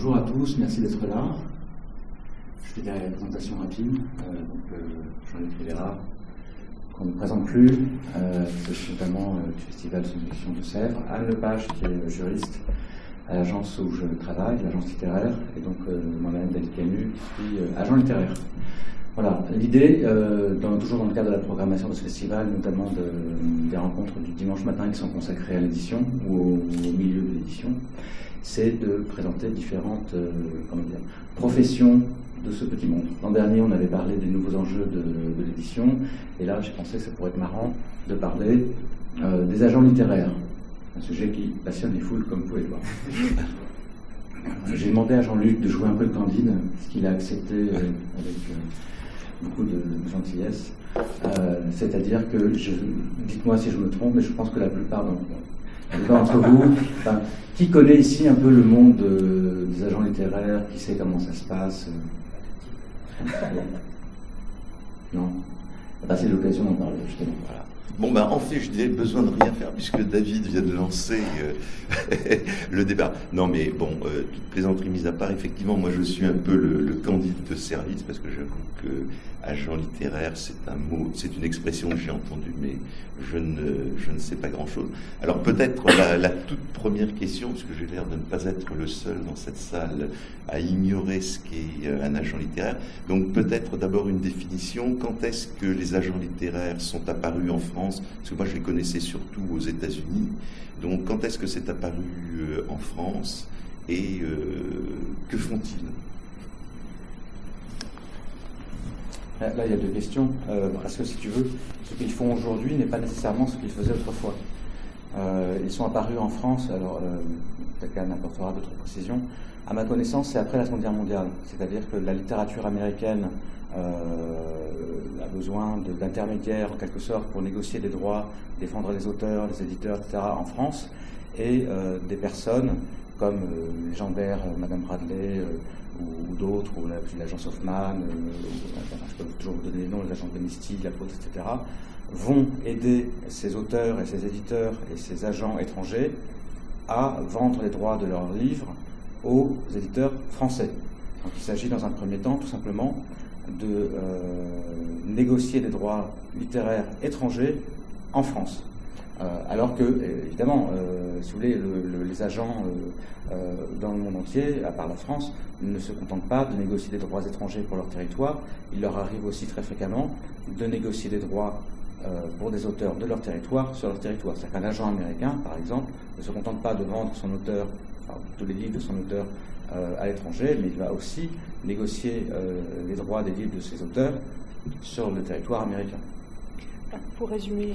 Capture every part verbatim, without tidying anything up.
bonjour à tous, merci d'être là. Je fais des présentations rapides. Euh, donc, euh, Jean-Luc Rivera, qu'on ne présente plus, euh, c'est notamment euh, du Festival sous direction de Sèvres. Anne Lepage, qui est juriste à l'agence où je travaille, l'agence littéraire, et donc euh, moi-même, David Camus, qui suis euh, agent littéraire. Voilà, l'idée, euh, dans, toujours dans le cadre de la programmation de ce festival, notamment de, des rencontres du dimanche matin qui sont consacrées à l'édition ou au, au milieu de l'édition, c'est de présenter différentes euh, comment dire, professions de ce petit monde. L'an dernier, on avait parlé des nouveaux enjeux de, de l'édition, et là, j'ai pensé que ça pourrait être marrant de parler euh, des agents littéraires, un sujet qui passionne les foules, comme vous pouvez le voir. J'ai demandé à Jean-Luc de jouer un peu le Candide, ce qu'il a accepté euh, avec euh, beaucoup de, de gentillesse. Euh, C'est-à-dire que, je, dites-moi si je me trompe, mais je pense que la plupart d'entre vous, enfin, qui connaît ici un peu le monde de, des agents littéraires, qui sait comment ça se passe euh, Non. Ben, c'est l'occasion d'en parler, justement. Voilà. Bon, ben, en fait, je n'ai besoin de rien faire puisque David vient de lancer euh, le débat. Non, mais bon, euh, toute plaisanterie mise à part, effectivement, moi, je suis un peu le, le Candide de service parce que j'avoue que agent littéraire, c'est un mot, c'est une expression que j'ai entendue, mais je ne, je ne sais pas grand-chose. Alors, peut-être la, la toute première question, parce que j'ai l'air de ne pas être le seul dans cette salle à ignorer ce qu'est un agent littéraire. Donc, peut-être d'abord une définition. Quand est-ce que les agents littéraires sont apparus en France? Parce que moi, je les connaissais surtout aux États-Unis. Donc, quand est-ce que c'est apparu euh, en France et euh, que font-ils? Là, il y a deux questions. Euh, parce que, si tu veux, ce qu'ils font aujourd'hui n'est pas nécessairement ce qu'ils faisaient autrefois. Euh, ils sont apparus en France, alors euh, peut-être qu'Anne apportera d'autres précisions. À ma connaissance, c'est après la Seconde Guerre mondiale. C'est-à-dire que la littérature américaine Euh, a besoin de, d'intermédiaires en quelque sorte pour négocier des droits, défendre les auteurs, les éditeurs, et cetera en France, et euh, des personnes comme euh, légendaires euh, Madame Bradley euh, ou, ou d'autres, ou la, l'agence Hoffman, euh, enfin, je peux toujours vous donner les noms, les agents de Misty, la Côte, et cetera, vont aider ces auteurs et ces éditeurs et ces agents étrangers à vendre les droits de leurs livres aux éditeurs français. Donc il s'agit dans un premier temps tout simplement de euh, négocier des droits littéraires étrangers en France. Euh, alors que, évidemment, euh, si vous voulez, le, le, les agents euh, euh, dans le monde entier, à part la France, ne se contentent pas de négocier des droits étrangers pour leur territoire. Il leur arrive aussi très fréquemment de négocier des droits euh, pour des auteurs de leur territoire sur leur territoire. C'est-à-dire qu'un agent américain, par exemple, ne se contente pas de vendre son auteur, enfin, tous les livres de son auteur Euh, à l'étranger, mais il va aussi négocier euh, les droits des livres de ses auteurs sur le territoire américain. Pour résumer,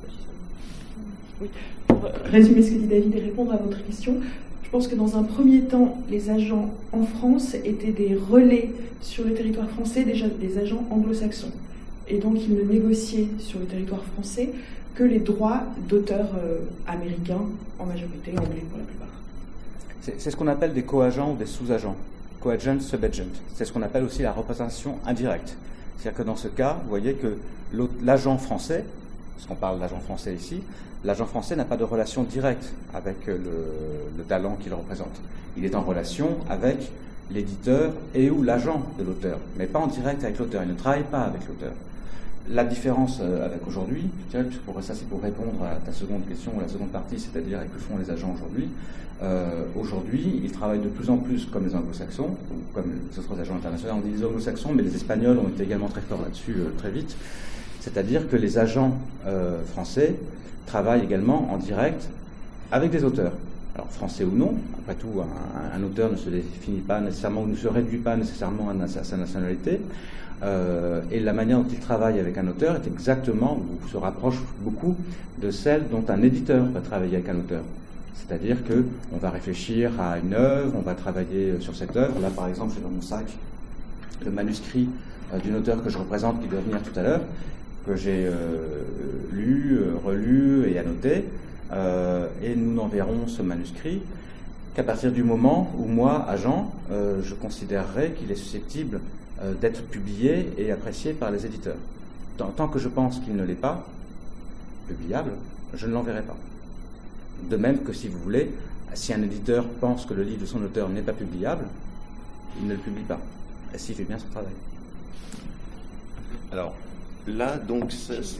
oui. Pour résumer ce que dit David et répondre à votre question, je pense que dans un premier temps, les agents en France étaient des relais sur le territoire français, déjà des agents anglo-saxons. Et donc ils ne négociaient sur le territoire français que les droits d'auteurs euh, américains, en majorité anglais pour la plupart. C'est ce qu'on appelle des co-agents ou des sous-agents, co-agent, sub-agent. C'est ce qu'on appelle aussi la représentation indirecte. C'est-à-dire que dans ce cas, vous voyez que l'agent français, parce qu'on parle d'agent français ici, l'agent français n'a pas de relation directe avec le, le talent qu'il représente. Il est en relation avec l'éditeur et ou l'agent de l'auteur, mais pas en direct avec l'auteur. Il ne travaille pas avec l'auteur. La différence avec aujourd'hui, je dirais, puisque pour ça c'est pour répondre à ta seconde question, ou la seconde partie, c'est-à-dire que font les agents aujourd'hui. Euh, aujourd'hui, ils travaillent de plus en plus comme les anglo-saxons, ou comme les autres agents internationaux. On dit les anglo-saxons, mais les espagnols ont été également très forts là-dessus euh, très vite. C'est-à-dire que les agents euh, français travaillent également en direct avec des auteurs. Alors français ou non, après tout, un, un auteur ne se définit pas nécessairement, ou ne se réduit pas nécessairement à sa nationalité. Euh, et la manière dont il travaille avec un auteur est exactement, ou se rapproche beaucoup de celle dont un éditeur va travailler avec un auteur. C'est-à-dire qu'on va réfléchir à une œuvre, on va travailler sur cette œuvre. Là, par exemple, j'ai dans mon sac le manuscrit euh, d'une auteure que je représente, qui doit venir tout à l'heure, que j'ai euh, lu, euh, relu et annoté. Euh, et nous n'enverrons ce manuscrit qu'à partir du moment où moi, agent, euh, je considérerai qu'il est susceptible euh, d'être publié et apprécié par les éditeurs. Tant, tant que je pense qu'il ne l'est pas publiable, je ne l'enverrai pas. De même que, si vous voulez, Si un éditeur pense que le livre de son auteur n'est pas publiable, il ne le publie pas, s'il fait bien son travail. Alors, là, donc, ça, c'est...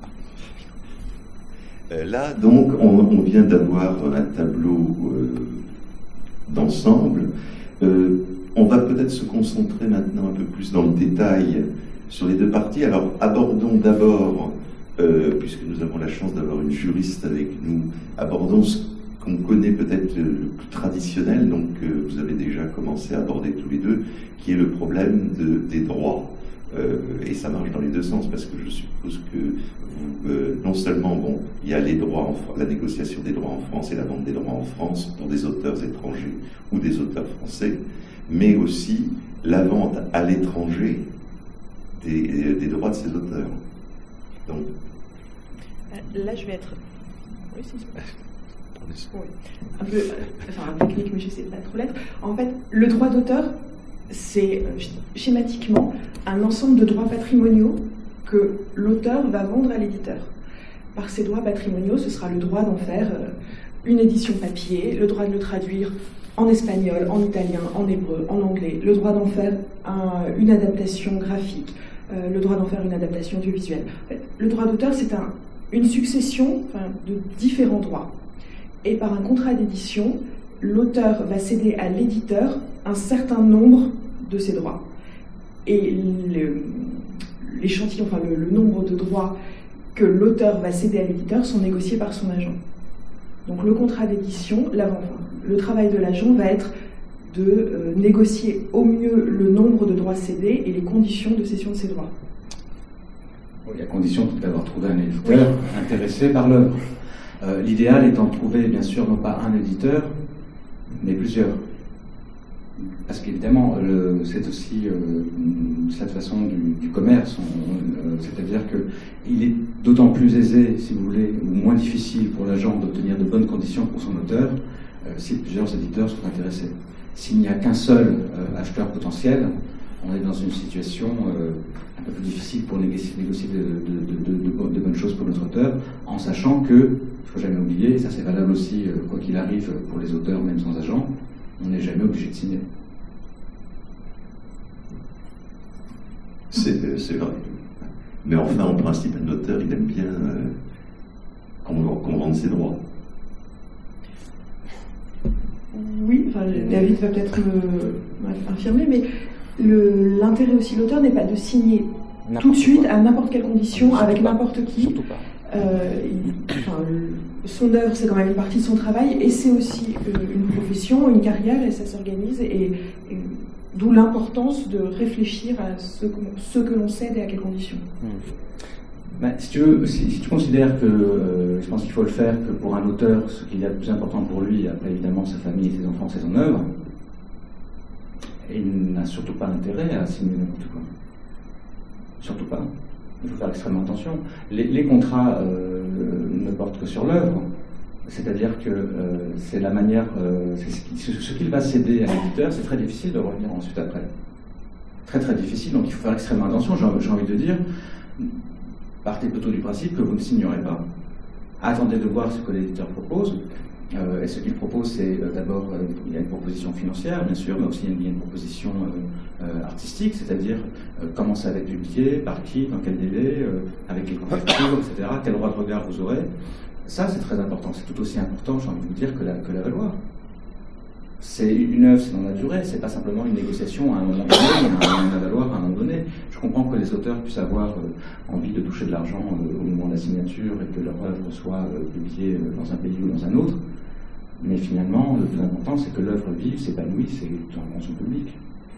Euh, là, donc, on, on vient d'avoir un tableau euh, d'ensemble. Euh, on va peut-être se concentrer maintenant un peu plus dans le détail sur les deux parties. Alors, abordons d'abord, euh, puisque nous avons la chance d'avoir une juriste avec nous, abordons ce qu'on connaît peut-être le plus traditionnel, donc euh, vous avez déjà commencé à aborder tous les deux, qui est le problème de, des droits. Euh, et ça marche dans les deux sens, parce que je suppose que vous, euh, non seulement, bon, il y a les droits en, la négociation des droits en France et la vente des droits en France pour des auteurs étrangers ou des auteurs français, mais aussi la vente à l'étranger des, des droits de ces auteurs. Donc, là, je vais être... Oui, c'est ça. Oui. Un peu, enfin, un peu technique, mais je sais pas trop l'être. En fait, le droit d'auteur, c'est schématiquement un ensemble de droits patrimoniaux que l'auteur va vendre à l'éditeur. Par ces droits patrimoniaux, ce sera le droit d'en faire une édition papier, le droit de le traduire en espagnol, en italien, en hébreu, en anglais, le droit d'en faire un, une adaptation graphique, euh, le droit d'en faire une adaptation audiovisuelle. En fait, le droit d'auteur, c'est un, une succession enfin, de différents droits. Et par un contrat d'édition, l'auteur va céder à l'éditeur un certain nombre de ses droits. Et l'échantillon, enfin le, le nombre de droits que l'auteur va céder à l'éditeur sont négociés par son agent. Donc le contrat d'édition, enfin, le travail de l'agent va être de euh, négocier au mieux le nombre de droits cédés et les conditions de cession de ces droits. Oui, à condition d'avoir trouvé un éditeur oui. intéressé par l'œuvre. Euh, l'idéal étant de trouver, bien sûr, non pas un éditeur, mais plusieurs. Parce qu'évidemment, c'est aussi euh, cette façon du, du commerce, euh, c'est-à-dire qu'il est d'autant plus aisé, si vous voulez, ou moins difficile pour l'agent d'obtenir de bonnes conditions pour son auteur, euh, si plusieurs éditeurs sont intéressés. S'il n'y a qu'un seul euh, acheteur potentiel, on est dans une situation euh, un peu plus difficile pour négocier, négocier de, de, de, de, de bonnes choses pour notre auteur, en sachant que, il ne faut jamais oublier, et ça c'est valable aussi, euh, quoi qu'il arrive, pour les auteurs, même sans agent, on n'est jamais obligé de signer. C'est vrai. Mais enfin, en principe, un auteur, il aime bien euh, qu'on qu'on vende ses droits. Oui, enfin, David va peut-être m'infirmer, mais l'intérêt aussi de l'auteur n'est pas de signer tout de suite, à n'importe quelle condition, avec n'importe qui. Surtout pas. Euh, il, enfin, le, son œuvre, c'est quand même une partie de son travail, et c'est aussi euh, une profession, une carrière, et ça s'organise, et, et d'où l'importance de réfléchir à ce que, ce que l'on cède et à quelles conditions. Mmh. Ben, si, tu veux, si, si tu considères que, euh, je pense qu'il faut le faire, que pour un auteur, ce qu'il y a de plus important pour lui, après évidemment sa famille, ses enfants, c'est son œuvre, il n'a surtout pas intérêt à signer n'importe quoi. Surtout pas. Il faut faire extrêmement attention. Les, les contrats euh, ne portent que sur l'œuvre, c'est-à-dire que euh, c'est la manière, euh, c'est ce, ce qu'il va céder à l'éditeur, c'est très difficile de revenir ensuite après. Très très difficile, donc il faut faire extrêmement attention. J'ai envie de dire, partez plutôt du principe que vous ne signerez pas. Attendez de voir ce que l'éditeur propose. Euh, et ce qu'il propose, c'est euh, d'abord, euh, il y a une proposition financière, bien sûr, mais aussi il y a une proposition euh, euh, artistique, c'est-à-dire euh, comment ça va être publié, par qui, dans quel délai, euh, avec quelle couverture, et cetera, quel droit de regard vous aurez. Ça, c'est très important. C'est tout aussi important, j'ai envie de vous dire, que la, que la valoir. C'est une œuvre, c'est dans la durée, c'est pas simplement une négociation à un moment donné, il y a un valoir à un moment donné. Je comprends que les auteurs puissent avoir euh, envie de toucher de l'argent euh, au moment de la signature et que leur œuvre soit euh, publiée euh, dans un pays ou dans un autre. Mais finalement, le plus important, c'est que l'œuvre vive, s'épanouisse et dans son public.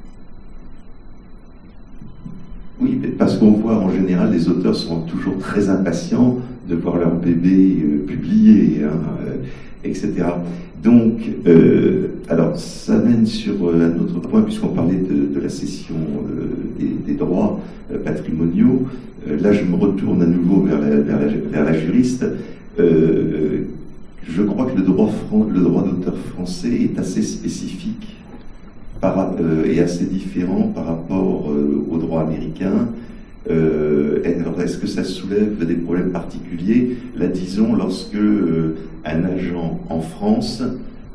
Oui, parce qu'on voit en général, les auteurs sont toujours très impatients de voir leur bébé euh, publié, hein, euh, et cetera. Donc, euh, alors, ça mène sur euh, un autre point, puisqu'on parlait de, de la cession euh, des, des droits euh, patrimoniaux. Euh, là, je me retourne à nouveau vers la, vers la, vers la juriste. Euh, Je crois que le droit, le droit d'auteur français est assez spécifique par, euh, et assez différent par rapport euh, au droit américain. Euh, alors, est-ce que ça soulève des problèmes particuliers? Là, disons, lorsque euh, un agent en France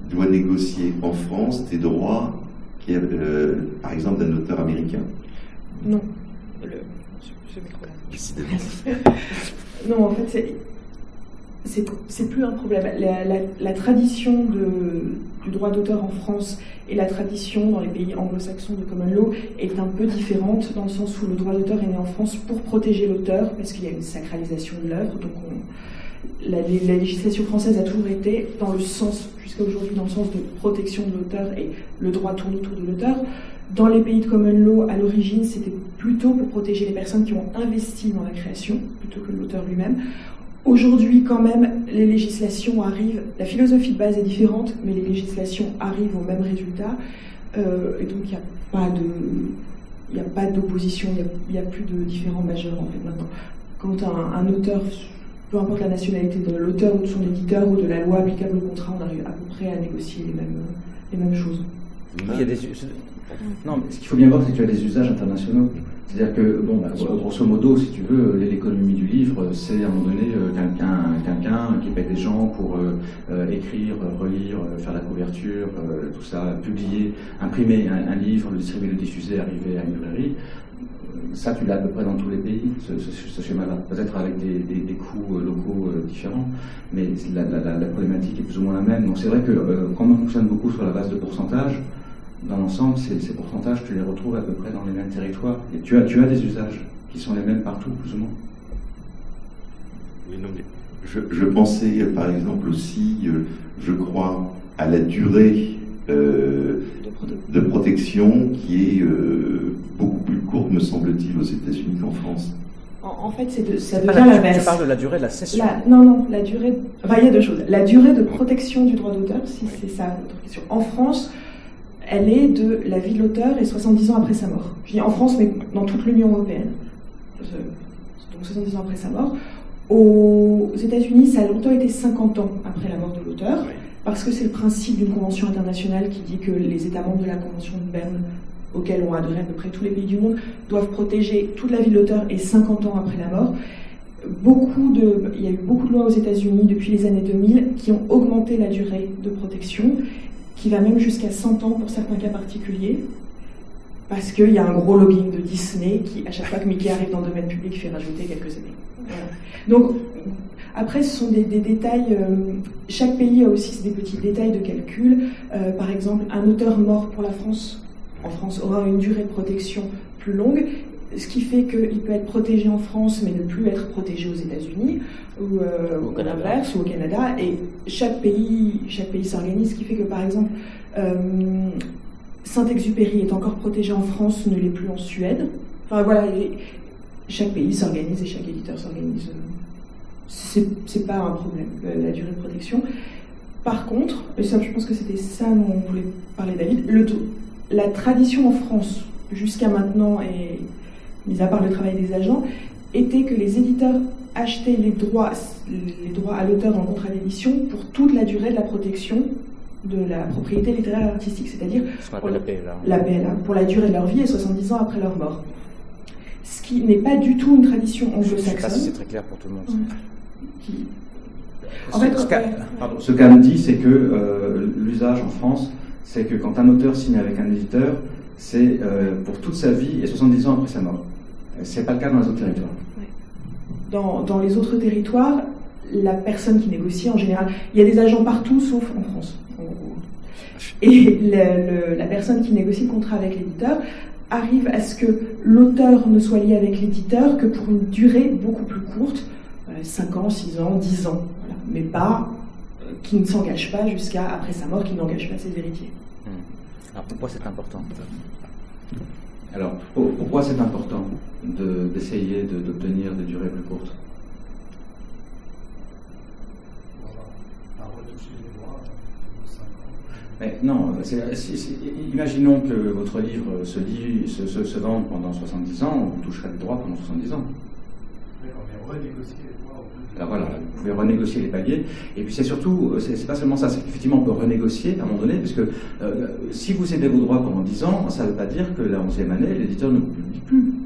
doit négocier en France des droits, qui, euh, par exemple, d'un auteur américain? Non. Le, ce micro-là. Décidément. Non, en fait, c'est, c'est plus un problème. La, la, la tradition de, du droit d'auteur en France et la tradition dans les pays anglo-saxons de common law est un peu différente, dans le sens où le droit d'auteur est né en France pour protéger l'auteur, parce qu'il y a une sacralisation de l'œuvre. Donc on, la, la législation française a toujours été dans le sens, jusqu'à aujourd'hui, dans le sens de protection de l'auteur, et le droit tourne autour de l'auteur. Dans les pays de common law, à l'origine, c'était plutôt pour protéger les personnes qui ont investi dans la création, plutôt que l'auteur lui-même. Aujourd'hui, quand même, les législations arrivent, la philosophie de base est différente, mais les législations arrivent au même résultat, euh, et donc il n'y a pas de, il n'y a pas d'opposition, il n'y a, a plus de différends majeurs, en fait, maintenant. Quand un, un auteur, peu importe la nationalité de l'auteur ou de son éditeur ou de la loi applicable au contrat, on arrive à peu près à négocier les mêmes, les mêmes choses. Il y a des... Non, mais ce qu'il faut bien voir, c'est que tu as des usages internationaux. C'est-à-dire que, bon, bah, grosso modo, si tu veux, l'économie du livre, c'est à un moment donné euh, quelqu'un, quelqu'un qui paie des gens pour euh, euh, écrire, relire, faire la couverture, euh, tout ça, publier, imprimer un, un livre, le distribuer, le diffuser, arriver à une librairie. Ça, tu l'as à peu près dans tous les pays, ce, ce, ce schéma-là. Peut-être avec des, des, des coûts locaux euh, différents, mais la, la, la problématique est plus ou moins la même. Donc c'est vrai que, euh, comme on fonctionne beaucoup sur la base de pourcentage, dans l'ensemble, ces, ces pourcentages, tu les retrouves à peu près dans les mêmes territoires. Et tu as, tu as des usages qui sont les mêmes partout, plus ou moins. Oui, non, mais je, je pensais, par exemple, aussi, euh, je crois, à la durée euh, de protection qui est euh, beaucoup plus courte, me semble-t-il, aux États-Unis qu'en France. En, en fait, c'est de, ça c'est devient la, l'inverse. Tu parles de la durée de la cession. La, non, non, la durée... Enfin, il y a deux choses. La durée de protection du droit d'auteur, si oui. c'est ça votre question. En France... elle est de la vie de l'auteur et soixante-dix ans après sa mort. Je dis en France, mais dans toute l'Union européenne. Donc soixante-dix ans après sa mort. Aux États-Unis, ça a longtemps été cinquante ans après la mort de l'auteur, oui. parce que c'est le principe d'une convention internationale qui dit que les États membres de la Convention de Berne, auxquels ont adhéré à peu près tous les pays du monde, doivent protéger toute la vie de l'auteur et cinquante ans après la mort. Beaucoup de, il y a eu beaucoup de lois aux États-Unis depuis les années deux mille qui ont augmenté la durée de protection, qui va même jusqu'à cent ans pour certains cas particuliers, parce qu'il y a un gros lobbying de Disney qui, à chaque fois que Mickey arrive dans le domaine public, fait rajouter quelques années. Voilà. Donc, après, ce sont des, des détails, euh, chaque pays a aussi des petits détails de calcul. Euh, par exemple, un auteur mort pour la France, en France, aura une durée de protection plus longue, ce qui fait qu'il peut être protégé en France, mais ne plus être protégé aux États-Unis, ou euh, au l'inverse, ou au Canada. Et chaque pays, chaque pays s'organise, ce qui fait que, par exemple, euh, Saint-Exupéry est encore protégé en France, ne l'est plus en Suède. Enfin voilà, et chaque pays s'organise et chaque éditeur s'organise. C'est, c'est pas un problème, la durée de protection. Par contre, et ça, je pense que c'était ça dont on voulait parler, David, le, la tradition en France, jusqu'à maintenant, et mis à part le travail des agents, était que les éditeurs achetaient les droits, les droits à l'auteur en contrat d'édition pour toute la durée de la protection de la propriété littéraire et artistique, c'est-à-dire pour la P L A. La P L A, pour la durée de leur vie et soixante-dix ans après leur mort. Ce qui n'est pas du tout une tradition anglo-saxonne. Je ne sais pas si c'est très clair pour tout le monde. Qui... En fait, ce, qu'a, pardon, ce qu'Anne dit, c'est que euh, l'usage en France, c'est que quand un auteur signe avec un éditeur, c'est euh, pour toute sa vie et soixante-dix ans après sa mort. C'est pas le cas dans les autres territoires. Ouais. Dans, dans les autres territoires, la personne qui négocie, en général, il y a des agents partout sauf en France. Et le, le, la personne qui négocie le contrat avec l'éditeur arrive à ce que l'auteur ne soit lié avec l'éditeur que pour une durée beaucoup plus courte, cinq ans, six ans, dix ans, voilà. Mais pas, euh, qui ne s'engage pas jusqu'à après sa mort, qui n'engage pas ses héritiers. Hum. Alors pourquoi c'est important ? Alors pourquoi c'est important de, d'essayer de, d'obtenir des durées plus courtes ? Mais non, c'est, c'est, c'est, imaginons que votre livre se, lit, se, se, se vende pendant soixante-dix ans, vous toucherez les droits pendant soixante-dix ans. Mais on va renégocier les droits. Alors voilà, vous pouvez renégocier les paliers. Et puis c'est surtout, c'est, c'est pas seulement ça, c'est qu'effectivement on peut renégocier à un moment donné, parce que euh, si vous cédez vos droits pendant dix ans, ça ne veut pas dire que la onzième année, l'éditeur ne vous publie plus.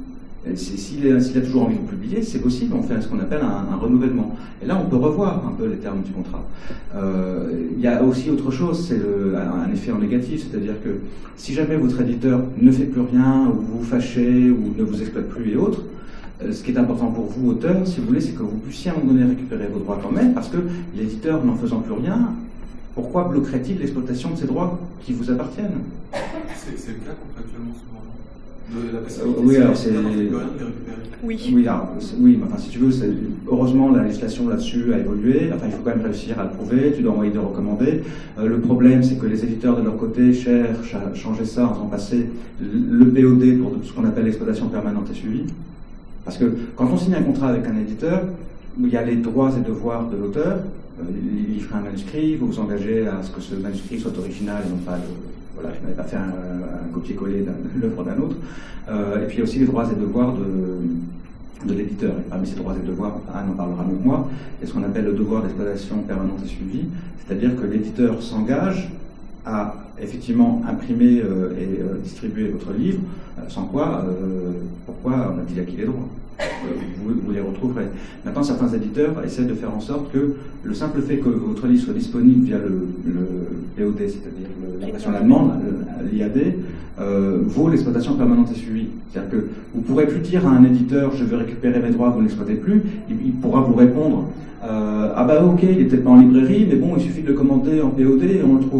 S'il a, s'il a toujours envie de publier, c'est possible, on fait ce qu'on appelle un, un renouvellement. Et là, on peut revoir un peu les termes du contrat. Euh, il y a aussi autre chose, c'est le, un effet en négatif, c'est-à-dire que si jamais votre éditeur ne fait plus rien, ou vous vous fâchez, ou ne vous exploite plus et autres, euh, ce qui est important pour vous, auteur, si vous voulez, c'est que vous puissiez à un moment donné récupérer vos droits quand même, parce que l'éditeur, n'en faisant plus rien, pourquoi bloquerait-il l'exploitation de ces droits qui vous appartiennent? C'est, c'est le cas contractuellement souvent. De la euh, oui, alors c'est. Oui. Oui, alors, oui, enfin, si tu veux, c'est... heureusement, la législation là-dessus a évolué. Enfin, il faut quand même réussir à le prouver. Tu dois envoyer des recommandés. Euh, le problème, c'est que les éditeurs, de leur côté, cherchent à changer ça en faisant passer le P O D pour ce qu'on appelle l'exploitation permanente et suivie. Parce que quand on signe un contrat avec un éditeur, il y a les droits et devoirs de l'auteur. Euh, il livre un manuscrit, vous vous engagez à ce que ce manuscrit soit original et non pas le. Voilà, je n'avais pas fait un, un copier-coller de l'œuvre d'un autre. Euh, et puis il y a aussi les droits et devoirs de, de l'éditeur. Et parmi ces droits et devoirs, Anne en parlera mieux que moi, il y a ce qu'on appelle le devoir d'exploitation permanente et suivie, c'est-à-dire que l'éditeur s'engage à effectivement imprimer euh, et euh, distribuer votre livre, euh, sans quoi, euh, pourquoi on a-t-il acquis les droits? Vous, vous les retrouverez. Maintenant, certains éditeurs essaient de faire en sorte que le simple fait que votre livre soit disponible via le, le P O D, c'est-à-dire l'impression allemande, l'I A D, euh, vaut l'exploitation permanente et suivie. C'est-à-dire que vous ne pourrez plus dire à un éditeur « je veux récupérer mes droits, vous ne l'exploitez plus », il, il pourra vous répondre euh, « ah bah ok, il est peut-être pas en librairie, mais bon, il suffit de le commander en P O D et on le trouve ».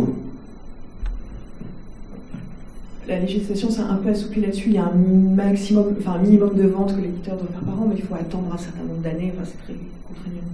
La législation s'est un peu assouplie là-dessus. Il y a un maximum, enfin un minimum de ventes que l'éditeur doit faire par an, mais il faut attendre un certain nombre d'années. Enfin, c'est très contraignant.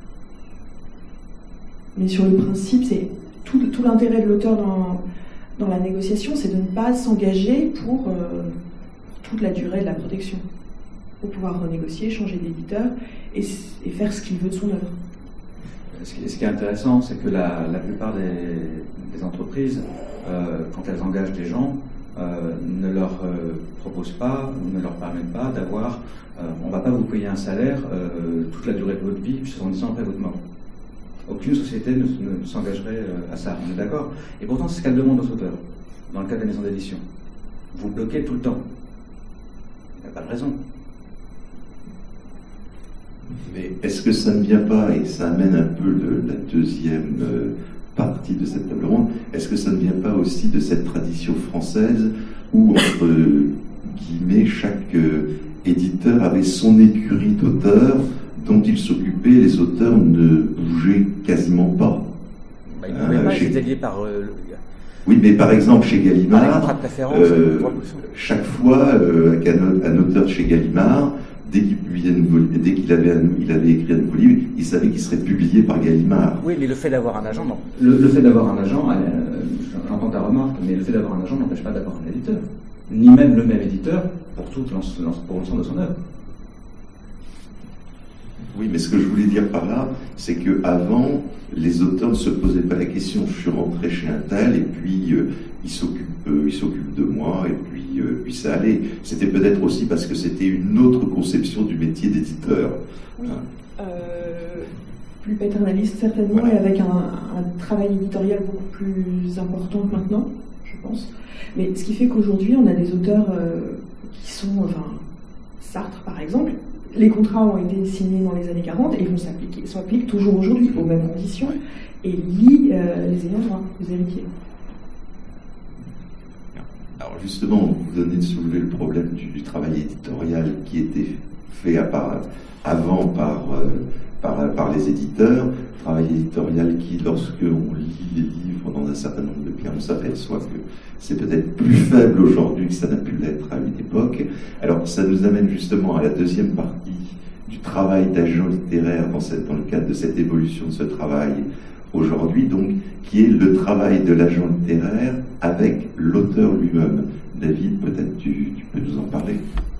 Mais sur le principe, c'est tout, tout l'intérêt de l'auteur dans, dans la négociation, c'est de ne pas s'engager pour, euh, pour toute la durée de la protection. Pour pouvoir renégocier, changer d'éditeur et, et faire ce qu'il veut de son œuvre. Ce qui, ce qui est intéressant, c'est que la, la plupart des, des entreprises, euh, quand elles engagent des gens, Euh, ne leur euh, propose pas ou ne leur permet pas d'avoir, euh, on ne va pas vous payer un salaire euh, toute la durée de votre vie, soixante-dix ans après votre mort. Aucune société ne, ne s'engagerait euh, à ça, on est d'accord? Et pourtant, c'est ce qu'elle demande aux auteurs, dans le cas des maisons d'édition. Vous bloquez tout le temps. Il n'y a pas de raison. Mais est-ce que ça ne vient pas, et ça amène un peu le, la deuxième euh, partie de cette table ronde, est-ce que ça ne vient pas aussi de cette tradition française où, entre guillemets, chaque euh, éditeur avait son écurie d'auteurs dont il s'occupait, les auteurs ne bougeaient quasiment pas. Bah, ils ne pouvaient euh, pas, chez... ils étaient liés par... Euh, le... Oui, mais par exemple, chez Gallimard, euh, chaque fois euh, qu'un un auteur de chez Gallimard, dès qu'il publiait une, dès qu'il avait, un, il avait écrit un nouveau livre, il savait qu'il serait publié par Gallimard. Oui, mais le fait d'avoir un agent, non. Le, le fait d'avoir un agent, euh, j'entends ta remarque, mais le fait d'avoir un agent n'empêche pas d'avoir un éditeur. Ni même le même éditeur pour tout pour l'ensemble de son œuvre. Oui, mais ce que je voulais dire par là, c'est que avant, les auteurs ne se posaient pas la question. Je suis rentré chez un tel et puis euh, il s'occupe, euh, il s'occupe de moi et puis, euh, puis ça allait. C'était peut-être aussi parce que c'était une autre conception du métier d'éditeur. Oui. Hein. Euh, plus paternaliste certainement, ouais. Et avec un, un travail éditorial beaucoup plus important que maintenant, je pense. Mais ce qui fait qu'aujourd'hui, on a des auteurs euh, qui sont, enfin, Sartre par exemple. Les contrats ont été signés dans les années quarante et ils vont s'appliquer, s'appliquent toujours aujourd'hui aux mêmes conditions et lient euh, les ayants droit, les héritiers. Alors justement, vous venez de soulever le problème du, du travail éditorial qui était fait à part, avant par, euh, par, par les éditeurs, travail éditorial qui, lorsque on lit les livres dans un certain nombre de cas, on s'aperçoit que c'est peut-être plus faible aujourd'hui que ça n'a pu l'être à une époque. Alors ça nous amène justement à la deuxième partie du travail d'agent littéraire dans, cette, dans le cadre de cette évolution de ce travail aujourd'hui, donc, qui est le travail de l'agent littéraire avec l'auteur lui-même. David, peut-être tu, tu peux nous en parler.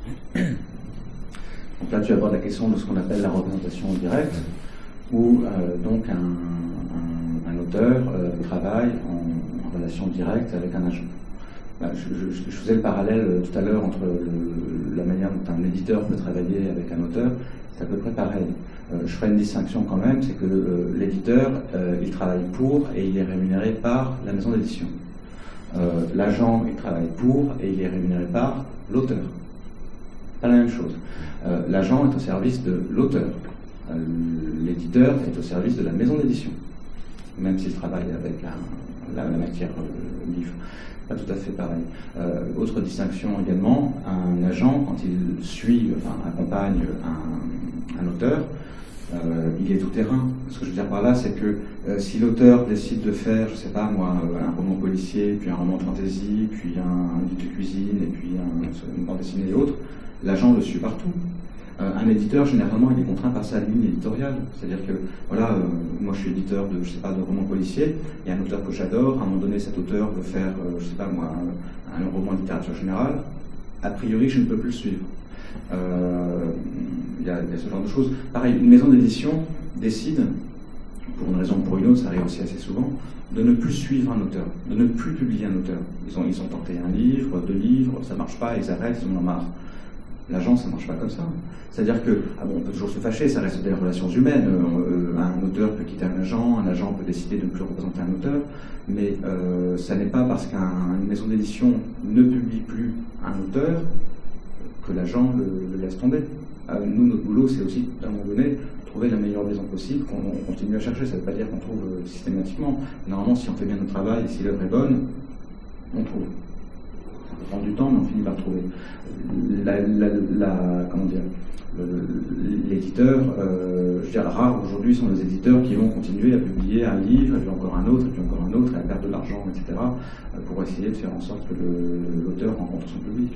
Donc là, tu abordes la question de ce qu'on appelle la représentation directe, où euh, donc un, un, un auteur euh, travaille en, en relation directe avec un agent. Bah, je, je, je faisais le parallèle euh, tout à l'heure entre le, la manière dont un éditeur peut travailler avec un auteur, c'est à peu près pareil. Euh, je ferai une distinction quand même, c'est que euh, l'éditeur, euh, il travaille pour et il est rémunéré par la maison d'édition. Euh, l'agent, il travaille pour et il est rémunéré par l'auteur. Pas la même chose. Euh, l'agent est au service de l'auteur. Euh, l'éditeur est au service de la maison d'édition, même s'il travaille avec la, la, la matière euh, livre. Pas tout à fait pareil. Euh, autre distinction également, un agent, quand il suit, enfin accompagne un, un auteur, euh, il est tout terrain. Ce que je veux dire par là, c'est que euh, si l'auteur décide de faire, je sais pas moi, un roman policier, puis un roman de fantasy, puis un, un livre de cuisine, et puis un, une bande dessinée et autres, l'agent le suit partout. Euh, un éditeur, généralement, il est contraint par sa ligne éditoriale. C'est-à-dire que, voilà, euh, moi je suis éditeur de, je sais pas, de romans policiers, il y a un auteur que j'adore, à un moment donné, cet auteur veut faire, euh, je sais pas moi, un, un roman de littérature générale, a priori, je ne peux plus le suivre. Euh, il y a, il y a ce genre de choses. Pareil, une maison d'édition décide, pour une raison ou pour une autre, ça arrive aussi assez souvent, de ne plus suivre un auteur, de ne plus publier un auteur. Ils ont, ils ont tenté un livre, deux livres, ça marche pas, ils arrêtent, ils en ont marre. L'agent, ça ne marche pas comme ça. C'est-à-dire que, ah bon, on peut toujours se fâcher, ça reste des relations humaines. Euh, un auteur peut quitter un agent, un agent peut décider de ne plus représenter un auteur, mais euh, ça n'est pas parce qu'une maison d'édition ne publie plus un auteur que l'agent le, le laisse tomber. Euh, nous, notre boulot, c'est aussi, à un moment donné, trouver la meilleure maison possible, qu'on continue à chercher. Ça ne veut pas dire qu'on trouve euh, systématiquement. Normalement, si on fait bien notre travail et si l'œuvre est bonne, on trouve. Ça prend du temps, mais on finit par trouver. La, la, la, comment dire, l'éditeur, euh, je dirais rare aujourd'hui sont les éditeurs qui vont continuer à publier un livre, et puis encore un autre, et puis encore un autre, et à perdre de l'argent, et cetera, pour essayer de faire en sorte que l'auteur rencontre son public.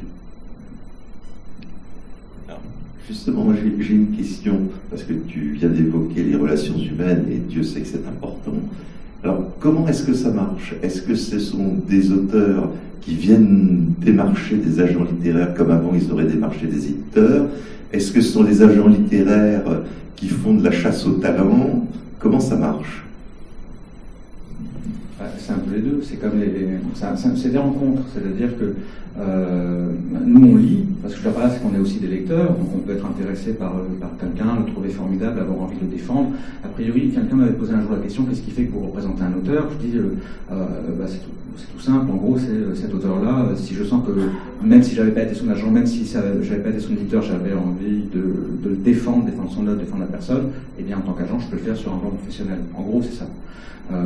Alors, justement, moi j'ai une question, parce que tu viens d'évoquer les relations humaines, et Dieu sait que c'est important. Alors, comment est-ce que ça marche? Est-ce que ce sont des auteurs qui viennent démarcher des agents littéraires comme avant ils auraient démarché des éditeurs? Est-ce que ce sont des agents littéraires qui font de la chasse au talent? Comment ça marche? C'est un peu les deux. C'est comme les, les c'est des rencontres. C'est-à-dire que euh, nous on lit, parce que je veux dire, c'est qu'on est aussi des lecteurs, donc on peut être intéressé par, par quelqu'un, le trouver formidable, avoir envie de le défendre. A priori, quelqu'un m'avait posé un jour la question, qu'est-ce qui fait que vous représentez un auteur? Je dis, euh, euh, bah, c'est tout, tout simple. En gros, c'est cet auteur-là. Si je sens que même si j'avais pas été son agent, même si j'avais pas été son éditeur, j'avais envie de, de le défendre, défendre son œuvre, défendre la personne, eh bien en tant qu'agent, je peux le faire sur un plan professionnel. En gros, c'est ça. Euh,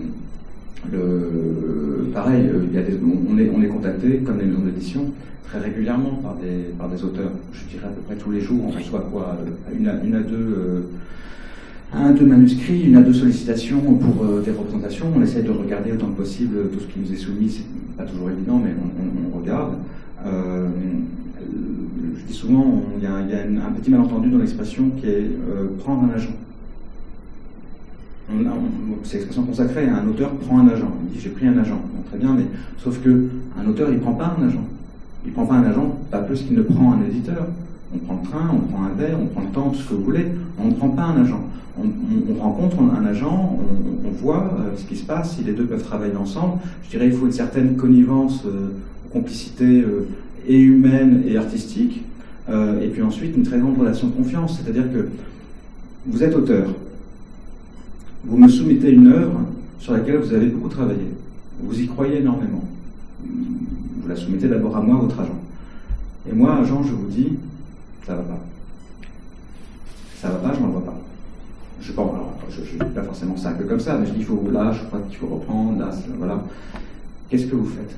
Le, pareil, il y a des, on, est, on est contacté, comme les maisons d'édition, très régulièrement par des, par des auteurs. Je dirais à peu près tous les jours, on reçoit quoi, une à, une à deux, euh, un à deux manuscrits, une à deux sollicitations pour euh, des représentations. On essaie de regarder autant que possible tout ce qui nous est soumis. C'est pas toujours évident, mais on, on, on regarde. Euh, je dis souvent, il y a, y a une, un petit malentendu dans l'expression qui est euh, prendre un agent. C'est l'expression consacrée, un auteur prend un agent. Il dit j'ai pris un agent. Bon, très bien, mais sauf que un auteur il prend pas un agent. Il prend pas un agent, pas plus qu'il ne prend un éditeur. On prend le train, on prend un verre, on prend le temps, tout ce que vous voulez. On ne prend pas un agent. On, on, on rencontre un agent, on, on voit euh, ce qui se passe, si les deux peuvent travailler ensemble. Je dirais il faut une certaine connivence, euh, complicité euh, et humaine et artistique. Euh, et puis ensuite une très grande relation de confiance. C'est-à-dire que vous êtes auteur. Vous me soumettez une œuvre sur laquelle vous avez beaucoup travaillé. Vous y croyez énormément. Vous la soumettez d'abord à moi, votre agent. Et moi, agent, je vous dis, ça va pas. Ça va pas, je n'en vois pas. Je pense, alors, je ne dis pas forcément ça que comme ça, mais je dis, il faut, là, je crois qu'il faut reprendre, là, voilà. Qu'est-ce que vous faites?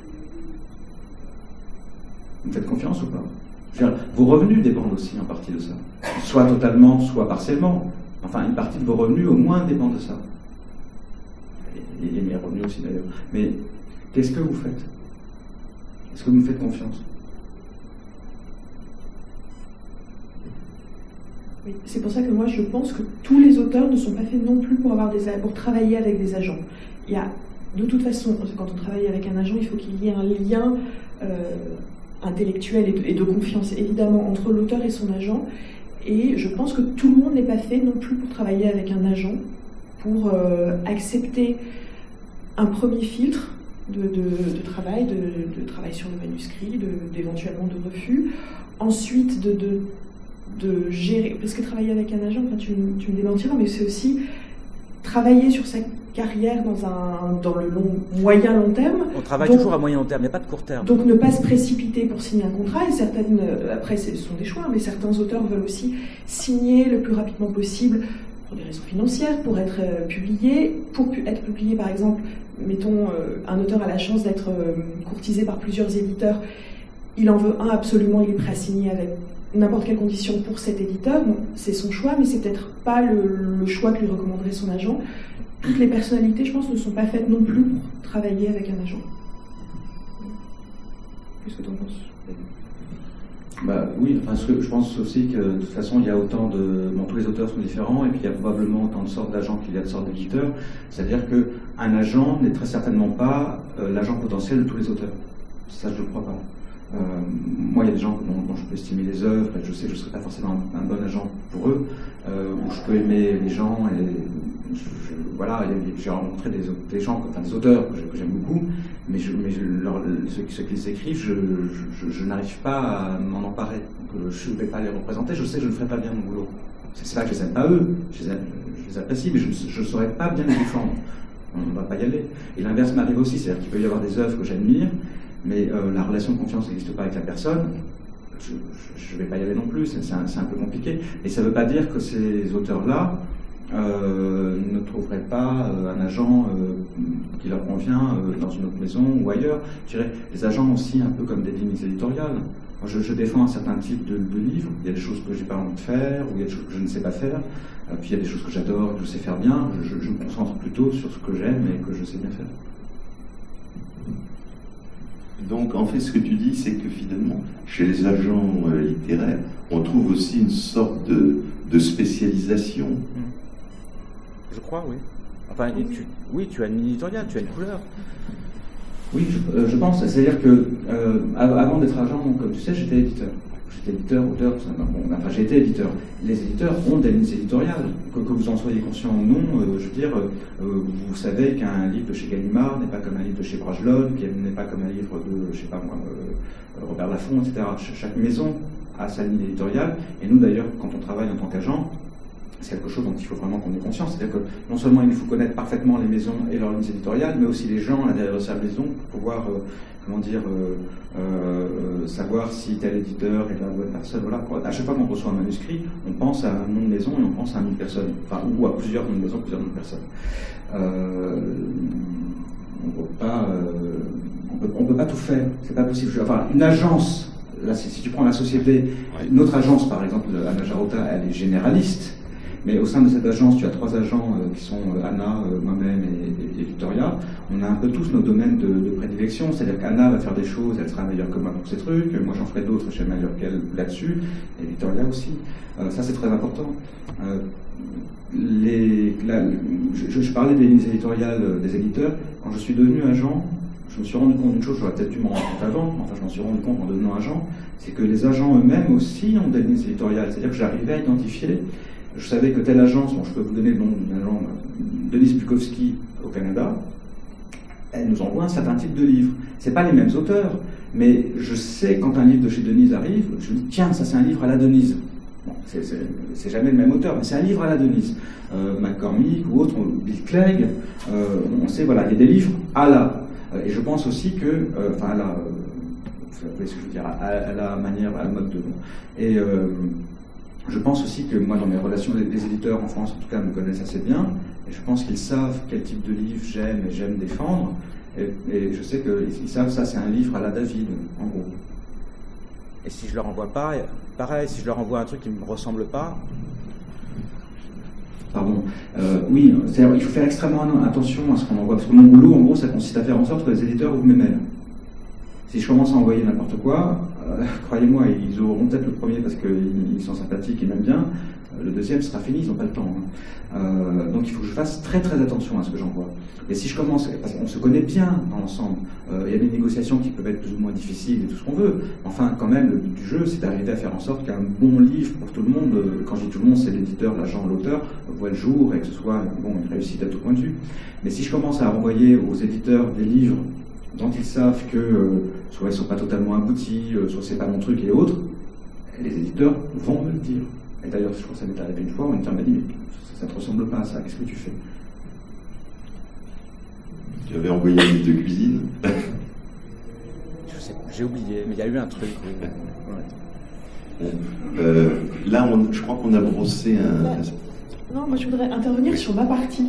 Vous me faites confiance ou pas? Je veux dire, vos revenus dépendent aussi en partie de ça. Soit totalement, soit partiellement. Enfin, une partie de vos revenus, au moins, dépend de ça. Et, et mes revenus aussi, d'ailleurs. Mais qu'est-ce que vous faites? Est-ce que vous me faites confiance? Oui, c'est pour ça que moi, je pense que tous les auteurs ne sont pas faits non plus pour, avoir des, pour travailler avec des agents. Il y a, de toute façon, quand on travaille avec un agent, il faut qu'il y ait un lien euh, intellectuel et de, et de confiance, évidemment, entre l'auteur et son agent. Et je pense que tout le monde n'est pas fait non plus pour travailler avec un agent, pour euh, accepter un premier filtre de, de, de travail, de, de travail sur le manuscrit, d'éventuellement de, de refus. Ensuite, de, de, de gérer, parce que travailler avec un agent, enfin, tu, tu me démentiras, mais c'est aussi travailler sur sa carrière dans, un, dans le long, moyen long terme. On travaille donc, toujours à moyen long terme, il n'y a pas de court terme. Donc ne pas se précipiter pour signer un contrat, et certaines, après ce sont des choix, mais certains auteurs veulent aussi signer le plus rapidement possible pour des raisons financières, pour être euh, publié, pour pu être publié par exemple, mettons euh, un auteur a la chance d'être euh, courtisé par plusieurs éditeurs, il en veut un absolument, il est prêt à signer avec n'importe quelle condition pour cet éditeur, bon, c'est son choix, mais c'est peut-être pas le, le choix que lui recommanderait son agent. Toutes les personnalités, je pense, ne sont pas faites non plus pour travailler avec un agent. Qu'est-ce que tu en penses ? Bah, oui, enfin, ce que, je pense aussi que de toute façon, il y a autant de. Bon, tous les auteurs sont différents, et puis il y a probablement autant de sortes d'agents qu'il y a de sortes d'éditeurs. C'est-à-dire qu'un agent n'est très certainement pas euh, l'agent potentiel de tous les auteurs. Ça, je ne le crois pas. Euh, moi, il y a des gens dont, dont je peux estimer les œuvres, et je sais que je ne serai pas forcément un, un bon agent pour eux, euh, où je peux aimer les gens, et je, je, voilà, j'ai rencontré des, des gens, enfin des auteurs que j'aime beaucoup, mais, je, mais je, leur, ceux, ceux qui les écrivent, je, je, je, je n'arrive pas à m'en emparer. Donc, je ne vais pas les représenter, je sais que je ne ferai pas bien mon boulot. C'est pas que je les aime pas eux, je les, aime, je les apprécie, mais je ne saurais pas bien les défendre. On ne va pas y aller. Et l'inverse m'arrive aussi, c'est-à-dire qu'il peut y avoir des œuvres que j'admire, mais euh, la relation de confiance n'existe pas avec la personne, je ne vais pas y aller non plus, c'est un, un peu compliqué. Et ça ne veut pas dire que ces auteurs-là euh, ne trouveraient pas euh, un agent euh, qui leur convient euh, dans une autre maison ou ailleurs. Je dirais, les agents aussi un peu comme des lignes éditoriales. Moi, je, je défends un certain type de, de livres, il y a des choses que j'ai pas envie de faire, ou il y a des choses que je ne sais pas faire, euh, puis il y a des choses que j'adore, que je sais faire bien, je, je, je me concentre plutôt sur ce que j'aime et que je sais bien faire. Donc, en fait, ce que tu dis, c'est que finalement, chez les agents euh, littéraires, on trouve aussi une sorte de, de spécialisation. Je crois, oui. Enfin, et tu, oui, tu as une éditoriale, tu as une couleur. Oui, je, euh, je pense. C'est-à-dire que euh, avant d'être agent, comme tu sais, j'étais éditeur. J'étais éditeur, auteur, bon, enfin j'ai été éditeur. Les éditeurs ont des lignes éditoriales, que, que vous en soyez conscient ou non. Euh, je veux dire, euh, vous savez qu'un livre de chez Gallimard n'est pas comme un livre de chez Bragelonne, qu'il n'est pas comme un livre de, je sais pas moi, euh, Robert Laffont, et cetera. Chaque maison a sa ligne éditoriale, et nous d'ailleurs, quand on travaille en tant qu'agent, c'est quelque chose dont il faut vraiment qu'on ait conscience. C'est-à-dire que non seulement il faut connaître parfaitement les maisons et leurs lignes éditoriales, mais aussi les gens à l'intérieur de sa maison pour pouvoir, euh, comment dire, euh, euh, savoir si tel éditeur est la bonne personne. Voilà. À chaque fois qu'on reçoit un manuscrit, on pense à un nom de maison et on pense à un nom de personne, enfin, ou à plusieurs noms de maison, plusieurs noms de personnes. Euh, on peut pas, euh, on peut, on peut pas tout faire. C'est pas possible. Enfin, une agence. Là, si, si tu prends la société, ouais. Notre agence, par exemple, Anna Jarota, elle est généraliste. Mais au sein de cette agence, tu as trois agents euh, qui sont euh, Anna, euh, moi-même et, et, et Victoria. On a un peu tous nos domaines de, de prédilection, c'est-à-dire qu'Anna va faire des choses, elle sera meilleure que moi pour ces trucs, moi j'en ferai d'autres, je serai meilleure qu'elle là-dessus, et Victoria aussi. Euh, ça c'est très important. Euh, les, la, je, je parlais des lignes éditoriales des éditeurs. Quand je suis devenu agent, je me suis rendu compte d'une chose, j'aurais peut-être dû m'en rendre compte avant, enfin je m'en suis rendu compte en devenant agent, c'est que les agents eux-mêmes aussi ont des lignes éditoriales, c'est-à-dire que j'arrivais à identifier. Je savais que telle agence, bon, je peux vous donner le nom d'une agence, Denise Bukowski au Canada, elle nous envoie un certain type de livre. C'est pas les mêmes auteurs, mais je sais quand un livre de chez Denise arrive, je me dis tiens, ça c'est un livre à la Denise. Bon, c'est jamais le même auteur, mais c'est un livre à la Denise. Euh, McCormick ou autre, Bill Clegg, euh, on sait, voilà, il y a des livres à la. Et je pense aussi que, enfin, euh, à la, euh, vous savez ce que je veux dire, à, à la manière, à la mode de nom. Et euh, je pense aussi que moi, dans mes relations, les, les éditeurs en France, en tout cas, me connaissent assez bien, et je pense qu'ils savent quel type de livre j'aime et j'aime défendre, et, et je sais qu'ils savent ça, c'est un livre à la David, en gros. Et si je leur envoie pas, pareil, si je leur envoie un truc qui ne me ressemble pas, pardon, euh, oui, c'est-à-dire il faut faire extrêmement attention à ce qu'on envoie, parce que mon boulot, en gros, ça consiste à faire en sorte que les éditeurs ouvrent mes mails. Si je commence à envoyer n'importe quoi, euh, croyez-moi, ils auront peut-être le premier parce qu'ils sont sympathiques et m'aiment bien, le deuxième sera fini, ils n'ont pas le temps. Hein. Euh, donc il faut que je fasse très très attention à ce que j'envoie. Et si je commence, parce qu'on se connaît bien dans l'ensemble, euh, il y a des négociations qui peuvent être plus ou moins difficiles et tout ce qu'on veut, enfin quand même le but du jeu c'est d'arriver à faire en sorte qu'un bon livre pour tout le monde, euh, quand je dis tout le monde c'est l'éditeur, l'agent, l'auteur, voit le jour et que ce soit bon, une réussite à tout point de vue. Mais si je commence à envoyer aux éditeurs des livres dont ils savent que euh, soit ils ne sont pas totalement aboutis, euh, soit c'est pas mon truc et autres, les éditeurs vont me le dire. Et d'ailleurs, je crois que ça m'est arrivé une fois, où un éditeur m'a dit, mais ça ne te ressemble pas à ça, qu'est-ce que tu fais? Tu avais envoyé un livre de cuisine. Je sais, j'ai oublié, mais il y a eu un truc. Oui. Ouais. Bon, euh, là, on, je crois qu'on a brossé un... Là, non, moi je voudrais intervenir oui. sur ma partie,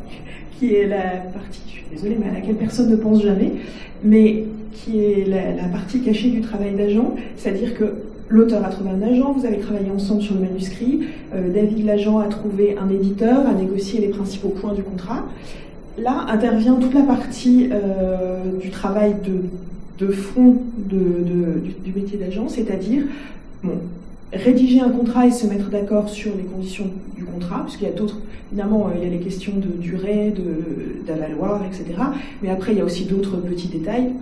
qui est la partie, je suis désolée, mais à laquelle personne ne pense jamais, mais qui est la, la partie cachée du travail d'agent, c'est-à-dire que l'auteur a trouvé un agent, vous avez travaillé ensemble sur le manuscrit, euh, David l'agent a trouvé un éditeur, a négocié les principaux points du contrat. Là intervient toute la partie euh, du travail de, de fond de, de, du, du métier d'agent, c'est-à-dire bon, rédiger un contrat et se mettre d'accord sur les conditions du contrat, puisqu'il y a d'autres, évidemment, euh, il y a les questions de durée, de, d'avaloir, et cetera. Mais après, il y a aussi d'autres petits détails.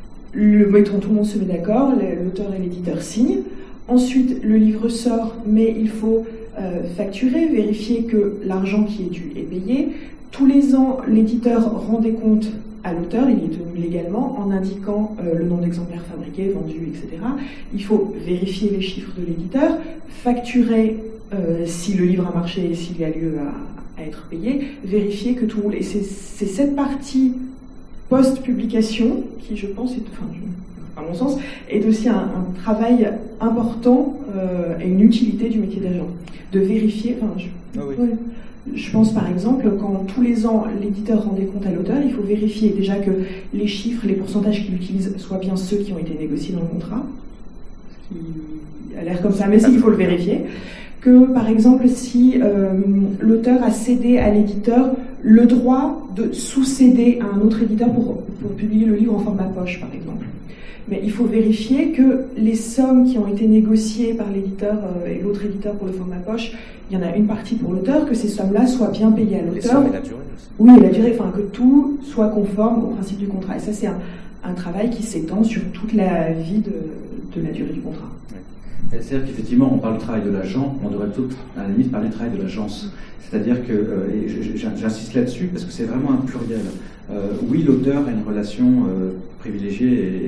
Le, mettons, tout le monde se met d'accord, l'auteur et l'éditeur signent. Ensuite, le livre sort, mais il faut euh, facturer, vérifier que l'argent qui est dû est payé. Tous les ans, l'éditeur rend des comptes à l'auteur, il est tenu légalement, en indiquant euh, le nombre d'exemplaires fabriqués, vendus, et cetera. Il faut vérifier les chiffres de l'éditeur, facturer euh, si le livre a marché et s'il y a lieu à, à être payé, vérifier que tout roule. Et c'est, c'est cette partie post-publication qui, je pense, est, enfin, je, à mon sens, est aussi un, un travail important euh, et une utilité du métier d'agent. De vérifier... Enfin, je, ah oui. ouais. Je pense par exemple, quand tous les ans l'éditeur rend des comptes à l'auteur, il faut vérifier déjà que les chiffres, les pourcentages qu'il utilise soient bien ceux qui ont été négociés dans le contrat. Ce qui a l'air comme ça, mais si, il faut le vérifier. Que par exemple, si euh, l'auteur a cédé à l'éditeur le droit de sous-céder à un autre éditeur pour, pour publier le livre en format poche, par exemple. Mais il faut vérifier que les sommes qui ont été négociées par l'éditeur euh, et l'autre éditeur pour le format poche, il y en a une partie pour l'auteur, que ces sommes-là soient bien payées à l'auteur. Les sommes et la durée aussi. Oui, et la durée, enfin que tout soit conforme au principe du contrat. Et ça, c'est un, un travail qui s'étend sur toute la vie de, de la durée du contrat. Oui. C'est-à-dire qu'effectivement, on parle du travail de l'agent, on devrait plutôt, à la limite, parler du travail de l'agence. C'est-à-dire que, euh, et j'insiste là-dessus parce que c'est vraiment un pluriel. Euh, oui, l'auteur a une relation euh, privilégiée et,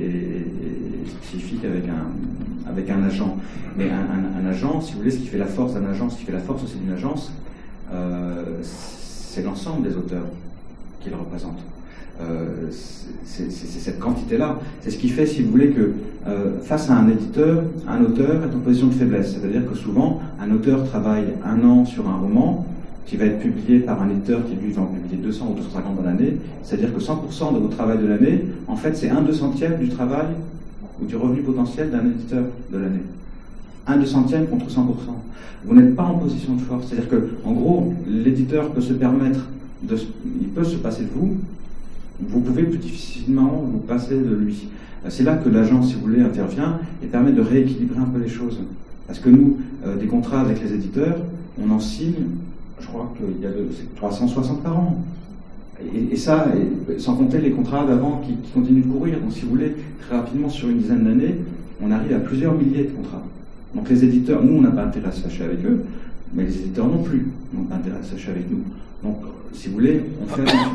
et spécifique avec un, avec un agent. Mais un, un, un agent, si vous voulez, ce qui fait la force d'un agent, ce qui fait la force aussi d'une agence, euh, c'est l'ensemble des auteurs qu'il représente. Euh, c'est cette quantité-là. C'est ce qui fait, si vous voulez, que euh, face à un éditeur, un auteur est en position de faiblesse. C'est-à-dire que souvent, un auteur travaille un an sur un roman qui va être publié par un éditeur qui lui va en publier deux cents ou deux cent cinquante dans l'année. C'est-à-dire que cent pour cent de votre travail de l'année, en fait, c'est un deux centième du travail ou du revenu potentiel d'un éditeur de l'année. Un deux centième contre cent pour cent. Vous n'êtes pas en position de force. C'est-à-dire que, en gros, l'éditeur peut se permettre de, il peut se passer de vous. Vous pouvez plus difficilement vous passer de lui. C'est là que l'agent, si vous voulez, intervient et permet de rééquilibrer un peu les choses. Parce que nous, euh, des contrats avec les éditeurs, on en signe, je crois qu'il y a de, trois cent soixante par an. Et, et ça, et, sans compter les contrats d'avant qui, qui continuent de courir. Donc si vous voulez, très rapidement, sur une dizaine d'années, on arrive à plusieurs milliers de contrats. Donc les éditeurs, nous, on n'a pas intérêt à se fâcher avec eux, mais les éditeurs non plus n'ont pas intérêt à se fâcher avec nous. Donc, si vous voulez, on fait attention.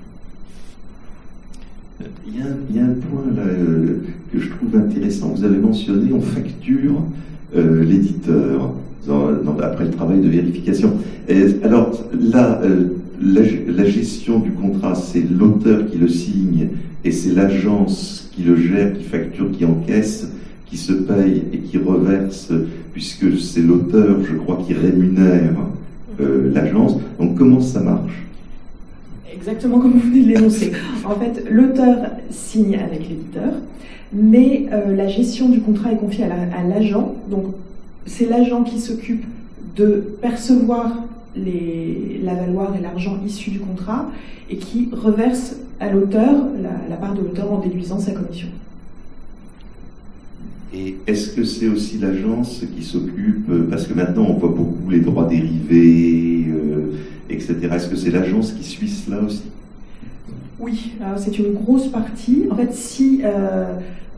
Il y, a, il y a un point là euh, que je trouve intéressant. Vous avez mentionné, on facture euh, l'éditeur après le travail de vérification. Et, alors là, euh, la, la gestion du contrat, c'est l'auteur qui le signe et c'est l'agence qui le gère, qui facture, qui encaisse, qui se paye et qui reverse, puisque c'est l'auteur, je crois, qui rémunère euh, l'agence. Donc comment ça marche ? Exactement comme vous venez de l'énoncer. En fait, l'auteur signe avec l'éditeur, mais euh, la gestion du contrat est confiée à l'agent. La, donc, c'est l'agent qui s'occupe de percevoir les, la valoir et l'argent issu du contrat et qui reverse à l'auteur la, la part de l'auteur en déduisant sa commission. Et est-ce que c'est aussi l'agence qui s'occupe, parce que maintenant on voit beaucoup les droits dérivés, euh, et cetera. Est-ce que c'est l'agence qui suit cela aussi ? Oui, c'est une grosse partie. En fait, si, euh,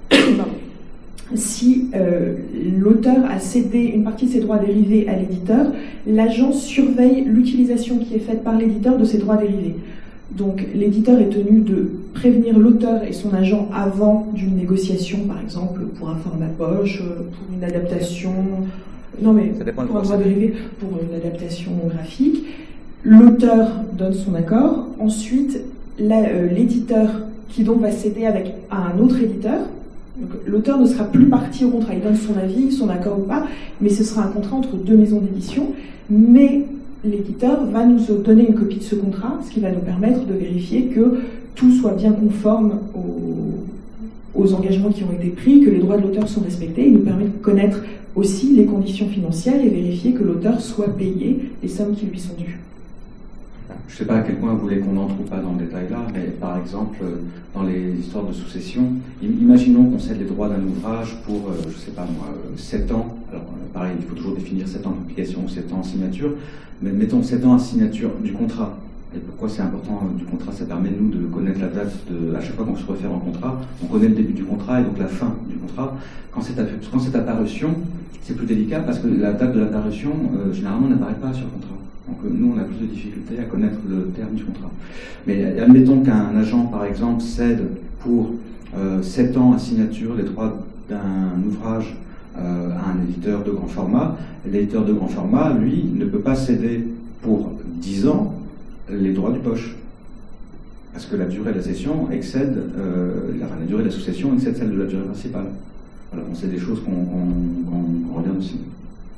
si euh, l'auteur a cédé une partie de ses droits dérivés à l'éditeur, l'agence surveille l'utilisation qui est faite par l'éditeur de ses droits dérivés. Donc l'éditeur est tenu de prévenir l'auteur et son agent avant d'une négociation, par exemple pour un format poche, pour une adaptation, non mais pour un droit dérivé, pour une adaptation graphique. L'auteur donne son accord, ensuite euh, l'éditeur qui donc va céder avec à un autre éditeur. L'auteur ne sera plus partie au contrat, il donne son avis, son accord ou pas, mais ce sera un contrat entre deux maisons d'édition, mais l'éditeur va nous donner une copie de ce contrat, ce qui va nous permettre de vérifier que tout soit bien conforme aux, aux engagements qui ont été pris, que les droits de l'auteur sont respectés. Il nous permet de connaître aussi les conditions financières et vérifier que l'auteur soit payé les sommes qui lui sont dues. Je ne sais pas à quel point vous voulez qu'on entre ou pas dans le détail là, mais par exemple, dans les histoires de succession, imaginons qu'on cède les droits d'un ouvrage pour, euh, je ne sais pas moi, sept ans. Alors, pareil, il faut toujours définir sept ans de publication ou sept ans en signature, mais mettons sept ans en signature du contrat. Et pourquoi c'est important du contrat? Ça permet, nous, de connaître la date de, à chaque fois qu'on se réfère en contrat, on connaît le début du contrat et donc la fin du contrat. Quand c'est, quand c'est apparition, c'est plus délicat parce que la date de l'apparition, euh, généralement, n'apparaît pas sur le contrat. Donc nous, on a plus de difficultés à connaître le terme du contrat. Mais admettons qu'un agent, par exemple, cède pour euh, sept ans à signature les droits d'un ouvrage euh, à un éditeur de grand format. L'éditeur de grand format, lui, ne peut pas céder pour dix ans les droits du poche. Parce que la durée de la cession excède, euh, la, enfin, la durée de la succession excède celle de la durée principale. Voilà, bon, c'est des choses qu'on, qu'on, qu'on, qu'on regarde aussi.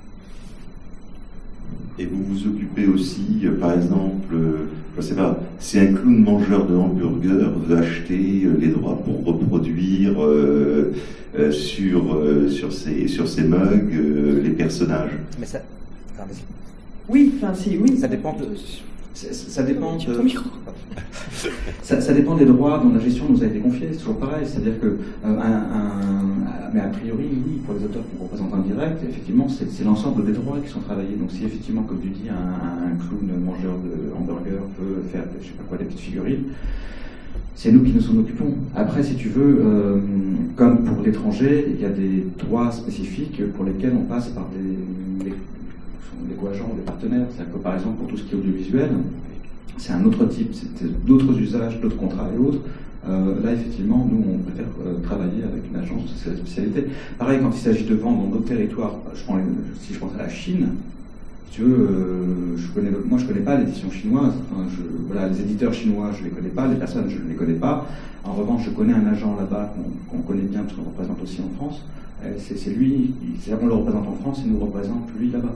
Et vous vous occupez aussi, euh, par exemple, euh, je ne sais pas, si un clown mangeur de hamburgers veut acheter euh, les droits pour reproduire euh, euh, sur, euh, sur, ses, sur ses mugs euh, les personnages. Mais ça... Enfin, vas-y. Oui, enfin, c'est... Oui. Ça dépend de... Ça, ça dépend de... ça, ça dépend des droits dont la gestion nous a été confiée, c'est toujours pareil. C'est-à-dire que, euh, un, un, mais a priori, oui, pour les auteurs qu'on représente en direct, effectivement, c'est, c'est l'ensemble des droits qui sont travaillés. Donc si effectivement, comme tu dis, un, un clown mangeur de hamburger veut faire, je sais pas quoi, des petites figurines, c'est nous qui nous en occupons. Après, si tu veux, euh, comme pour l'étranger, il y a des droits spécifiques pour lesquels on passe par des... des des co-agents ou des partenaires. C'est-à-dire que par exemple pour tout ce qui est audiovisuel, c'est un autre type, c'est d'autres usages, d'autres contrats et autres. Euh, là effectivement, nous on préfère euh, travailler avec une agence, c'est la spécialité. Pareil quand il s'agit de vendre dans d'autres territoires, je prends les, si je pense à la Chine, si tu veux, euh, je connais, moi je ne connais pas l'édition chinoise, enfin, je, voilà, les éditeurs chinois je ne les connais pas, les personnes je ne les connais pas. En revanche je connais un agent là-bas qu'on, qu'on connaît bien parce qu'on représente aussi en France. Et c'est, c'est lui, c'est, on le représente en France, il nous représente lui là-bas.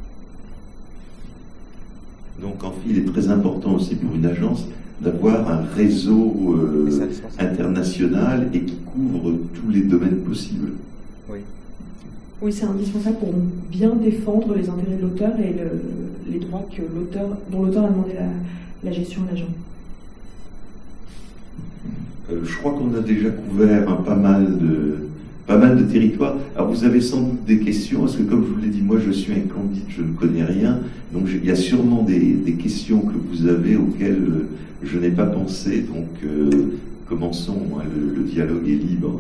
Donc en fait, il est très important aussi pour une agence d'avoir un réseau euh, international et qui couvre tous les domaines possibles. Oui. Oui, c'est indispensable pour bien défendre les intérêts de l'auteur et le, les droits que l'auteur, dont l'auteur a demandé la, la gestion à l'agent. Euh, je crois qu'on a déjà couvert hein, pas mal de pas mal de territoires. Alors vous avez sans doute des questions, parce que comme je vous l'ai dit, moi je suis un candide, je ne connais rien, donc il y a sûrement des, des questions que vous avez auxquelles euh, je n'ai pas pensé, donc euh, commençons, hein, le, le dialogue est libre.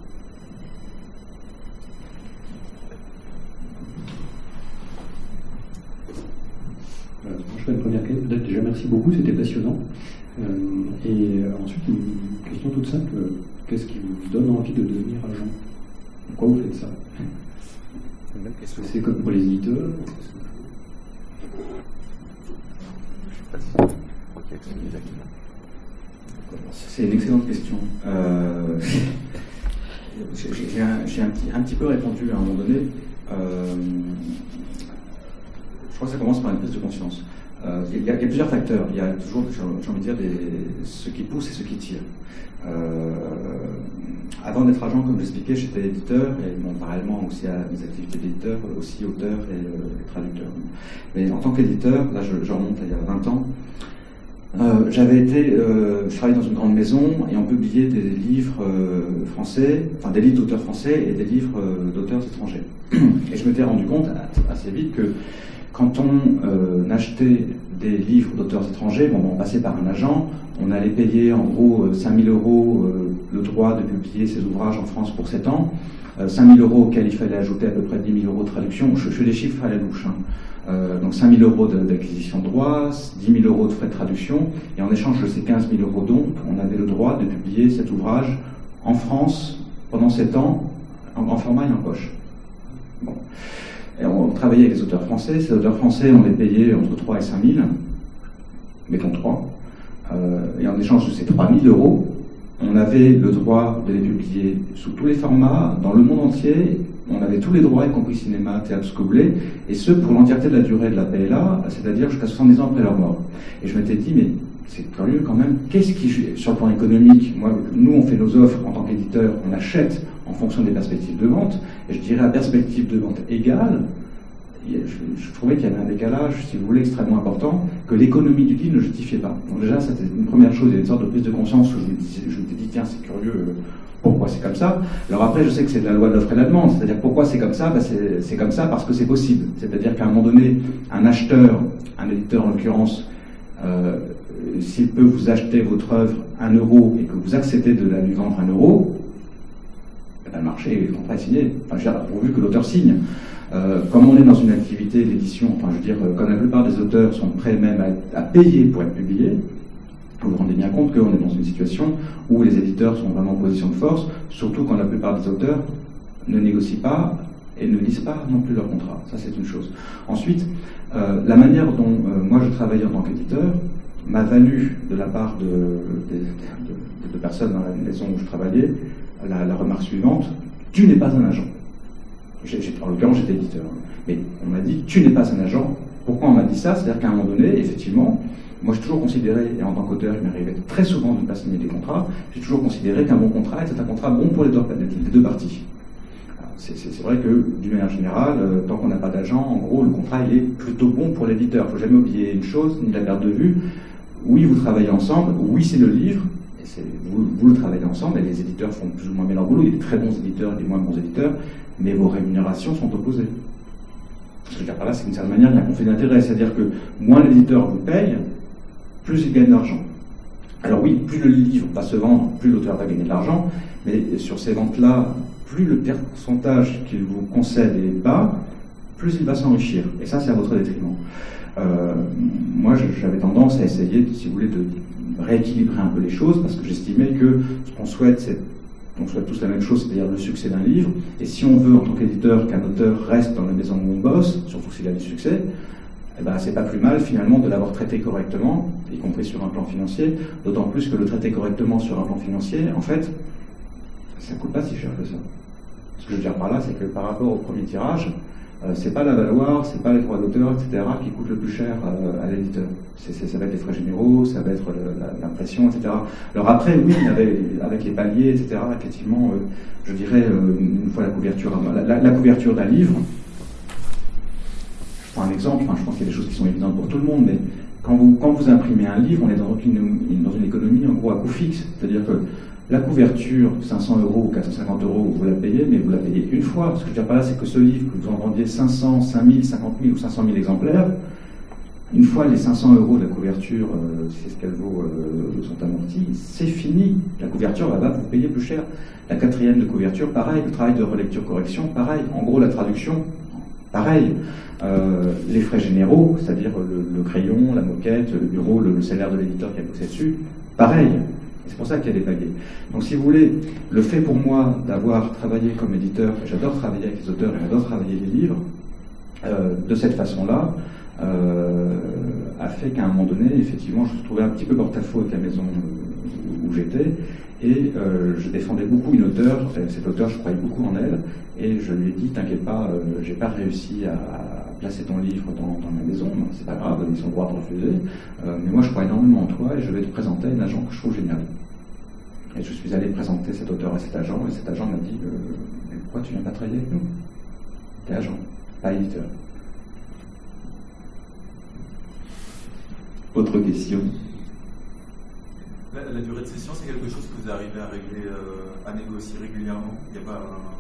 Voilà, je fais une première question. Déjà merci beaucoup, c'était passionnant. Euh, et euh, ensuite une question toute simple, qu'est-ce qui vous donne envie de devenir agent? Pourquoi vous faites ça? Est-ce que c'est comme pour les éditeurs? C'est une excellente question. Euh, j'ai j'ai, un, j'ai un, petit, un petit peu répondu à un moment donné. Euh, je crois que ça commence par une prise de conscience. Euh, il, y a, il y a plusieurs facteurs. Il y a toujours, j'ai envie de dire, des, ce qui pousse et ce qui tire. Euh, avant d'être agent, comme j'expliquais, j'étais éditeur, et bon, parallèlement aussi à mes activités d'éditeur, aussi auteur et, euh, et traducteur. Mais en tant qu'éditeur, là je, je remonte à il y a vingt ans, euh, j'avais été, euh, je travaillais dans une grande maison et on publiait des livres euh, français, enfin des livres d'auteurs français et des livres euh, d'auteurs étrangers. Et je m'étais rendu compte assez vite que quand on euh, achetait des livres d'auteurs étrangers, bon, on passait par un agent, on allait payer en gros cinq mille euros euh, le droit de publier ses ouvrages en France pour sept ans, euh, cinq mille euros auxquels il fallait ajouter à peu près dix mille euros de traduction, je, je fais des chiffres à la louche, hein. euh, donc cinq mille euros de, d'acquisition de droits, dix mille euros de frais de traduction, et en échange de ces quinze mille euros donc, on avait le droit de publier cet ouvrage en France pendant sept ans, en grand format et en poche. Bon. Et on travaillait avec les auteurs français. Ces auteurs français, on les payait entre trois et cinq mille, mettons trois. euh, et en échange de ces trois mille euros, on avait le droit de les publier sous tous les formats, dans le monde entier. On avait tous les droits, y compris cinéma, théâtre, ce que vous voulez, et ce pour l'entièreté de la durée de la P L A, c'est-à-dire jusqu'à soixante-dix ans après leur mort. Et je m'étais dit, mais c'est curieux quand même, qu'est-ce qui, sur le plan économique, moi, nous on fait nos offres en tant qu'éditeur, on achète en fonction des perspectives de vente, et je dirais à perspective de vente égale, je, je trouvais qu'il y avait un décalage, si vous voulez, extrêmement important, que l'économie du livre ne justifiait pas. Donc déjà, c'était une première chose, il y a une sorte de prise de conscience où je me disais, je m'étais dit, tiens, c'est curieux, pourquoi c'est comme ça? Alors après, je sais que c'est de la loi de l'offre et de la demande, c'est-à-dire pourquoi c'est comme ça? Ben c'est, c'est comme ça parce que c'est possible. C'est-à-dire qu'à un moment donné, un acheteur, un éditeur en l'occurrence, euh, s'il peut vous acheter votre œuvre un euro et que vous acceptez de la lui vendre un euro, ben le marché, le contrat est signé, enfin, je veux dire, pourvu que l'auteur signe. Euh, comme on est dans une activité d'édition, enfin je veux dire, comme la plupart des auteurs sont prêts même à, à payer pour être publiés, vous vous rendez bien compte qu'on est dans une situation où les éditeurs sont vraiment en position de force, surtout quand la plupart des auteurs ne négocient pas et ne lisent pas non plus leur contrat. Ça, c'est une chose. Ensuite, euh, la manière dont euh, moi je travaillais en tant qu'éditeur m'a valu de la part de, de, de, de personnes dans la maison où je travaillais la, la remarque suivante: tu n'es pas un agent. J'ai, j'ai, en l'occurrence, j'étais éditeur. Mais on m'a dit, tu n'es pas un agent. Pourquoi on m'a dit ça? C'est-à-dire qu'à un moment donné, effectivement, moi j'ai toujours considéré, et en tant qu'auteur, il m'arrivait très souvent de ne pas signer des contrats, j'ai toujours considéré qu'un bon contrat était un contrat bon pour les deux, les deux parties. Alors, c'est, c'est, c'est vrai que, d'une manière générale, euh, tant qu'on n'a pas d'agent, en gros, le contrat il est plutôt bon pour l'éditeur. Il ne faut jamais oublier une chose, ni la perte de vue. Oui, vous travaillez ensemble, oui, c'est le livre, et c'est, vous, vous le travaillez ensemble, et les éditeurs font plus ou moins bien leur boulot. Il y a des très bons éditeurs et des moins bons éditeurs, mais vos rémunérations sont opposées. Ce que je veux dire par là, c'est qu'une certaine manière, il y a un conflit d'intérêt, c'est-à-dire que moins l'éditeur vous paye, plus il gagne de l'argent. Alors oui, plus le livre va se vendre, plus l'auteur va gagner de l'argent, mais sur ces ventes-là, plus le pourcentage qu'il vous concède est bas, plus il va s'enrichir. Et ça, c'est à votre détriment. Euh, moi, j'avais tendance à essayer, si vous voulez, de rééquilibrer un peu les choses, parce que j'estimais que ce qu'on souhaite, c'est on souhaite tous la même chose, c'est-à-dire le succès d'un livre. Et si on veut, en tant qu'éditeur, qu'un auteur reste dans la maison où on bosse, surtout s'il a du succès, eh ben, c'est pas plus mal, finalement, de l'avoir traité correctement, y compris sur un plan financier, d'autant plus que le traiter correctement sur un plan financier, en fait, ça coûte pas si cher que ça. Ce que je veux dire par là, c'est que par rapport au premier tirage, euh, c'est pas la valoir, c'est pas les droits d'auteur, et cetera, qui coûtent le plus cher euh, à l'éditeur. C'est, c'est, ça va être les frais généraux, ça va être le, la, l'impression, et cetera. Alors après, oui, avec, avec les paliers, et cetera, effectivement, euh, je dirais, euh, une fois la couverture, la, la, la couverture d'un livre, je prends un exemple, enfin, je pense qu'il y a des choses qui sont évidentes pour tout le monde, mais quand vous, quand vous imprimez un livre, on est dans une, dans une économie, en gros, à coût fixe. C'est-à-dire que la couverture, cinq cents euros ou quatre cent cinquante euros, vous la payez, mais vous la payez une fois. Ce que je veux dire par là, c'est que ce livre, que vous en vendiez cinq cents, cinq mille, cinquante mille ou cinq cent mille exemplaires, une fois les cinq cents euros de la couverture, euh, c'est ce qu'elle vaut, euh, sont amortis, c'est fini. La couverture va vous payer plus cher. La quatrième de couverture, pareil. Le travail de relecture-correction, pareil. En gros, la traduction, pareil. Euh, les frais généraux, c'est-à-dire le, le crayon, la moquette, le bureau, le, le salaire de l'éditeur qui a bossé dessus, pareil. Et c'est pour ça qu'il y a des paliers. Donc si vous voulez, le fait pour moi d'avoir travaillé comme éditeur, j'adore travailler avec les auteurs et j'adore travailler les livres, euh, de cette façon-là, euh, a fait qu'à un moment donné, effectivement, je me trouvais un petit peu porte-à-faux avec la maison où, où j'étais, et euh, je défendais beaucoup une auteure, cette auteure, je croyais beaucoup en elle, et je lui ai dit, t'inquiète pas, euh, j'ai pas réussi à, à placer ton livre dans, dans ma maison, c'est pas grave, ils ont le droit de refuser, euh, mais moi je crois énormément en toi et je vais te présenter un agent que je trouve génial. Et je suis allé présenter cet auteur à cet agent, et cet agent m'a dit, euh, mais pourquoi tu viens pas travailler avec nous? T'es agent, pas éditeur. Autre question? La, la durée de session, c'est quelque chose que vous arrivez à régler, euh, à négocier régulièrement? Il n'y a pas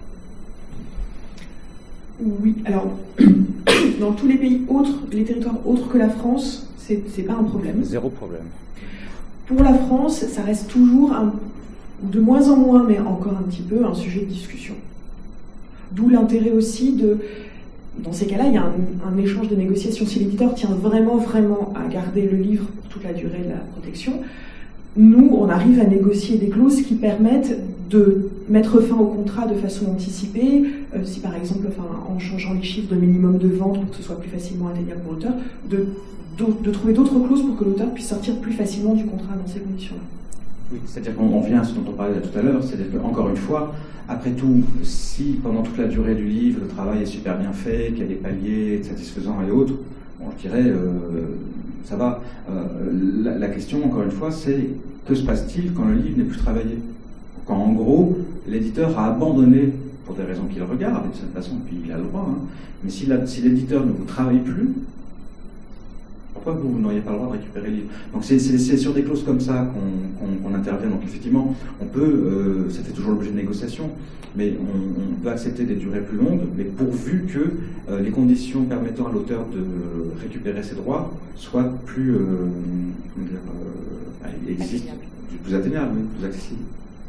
un... Oui, alors, dans tous les pays autres, les territoires autres que la France, c'est, c'est pas un problème. Zéro problème. Pour la France, ça reste toujours, un, de moins en moins, mais encore un petit peu, un sujet de discussion. D'où l'intérêt aussi de... Dans ces cas-là, il y a un, un échange de négociations. Si l'éditeur tient vraiment, vraiment à garder le livre pour toute la durée de la protection, nous, on arrive à négocier des clauses qui permettent de mettre fin au contrat de façon anticipée, euh, si par exemple, enfin, en changeant les chiffres de minimum de vente pour que ce soit plus facilement atteignable pour l'auteur, de, de, de trouver d'autres clauses pour que l'auteur puisse sortir plus facilement du contrat dans ces conditions-là. Oui, c'est-à-dire qu'on vient à ce dont on parlait tout à l'heure, c'est-à-dire qu'encore une fois, après tout, si pendant toute la durée du livre, le travail est super bien fait, qu'il y a des paliers satisfaisants et autres, bon, je dirais, euh, ça va. Euh, la, la question, encore une fois, c'est que se passe-t-il quand le livre n'est plus travaillé? Quand, en gros, l'éditeur a abandonné, pour des raisons qu'il regarde, et de cette façon, puis il a le droit, hein, mais si, la, si l'éditeur ne vous travaille plus, pourquoi vous, vous n'auriez pas le droit de récupérer le livre? Donc c'est, c'est, c'est sur des clauses comme ça qu'on, qu'on, qu'on intervient. Donc effectivement, on peut, euh, ça fait toujours l'objet de négociations, mais on, on peut accepter des durées plus longues, mais pourvu que euh, les conditions permettant à l'auteur de récupérer ses droits soient plus, euh, comment dire, euh, existent, plus atteignables, plus accessibles.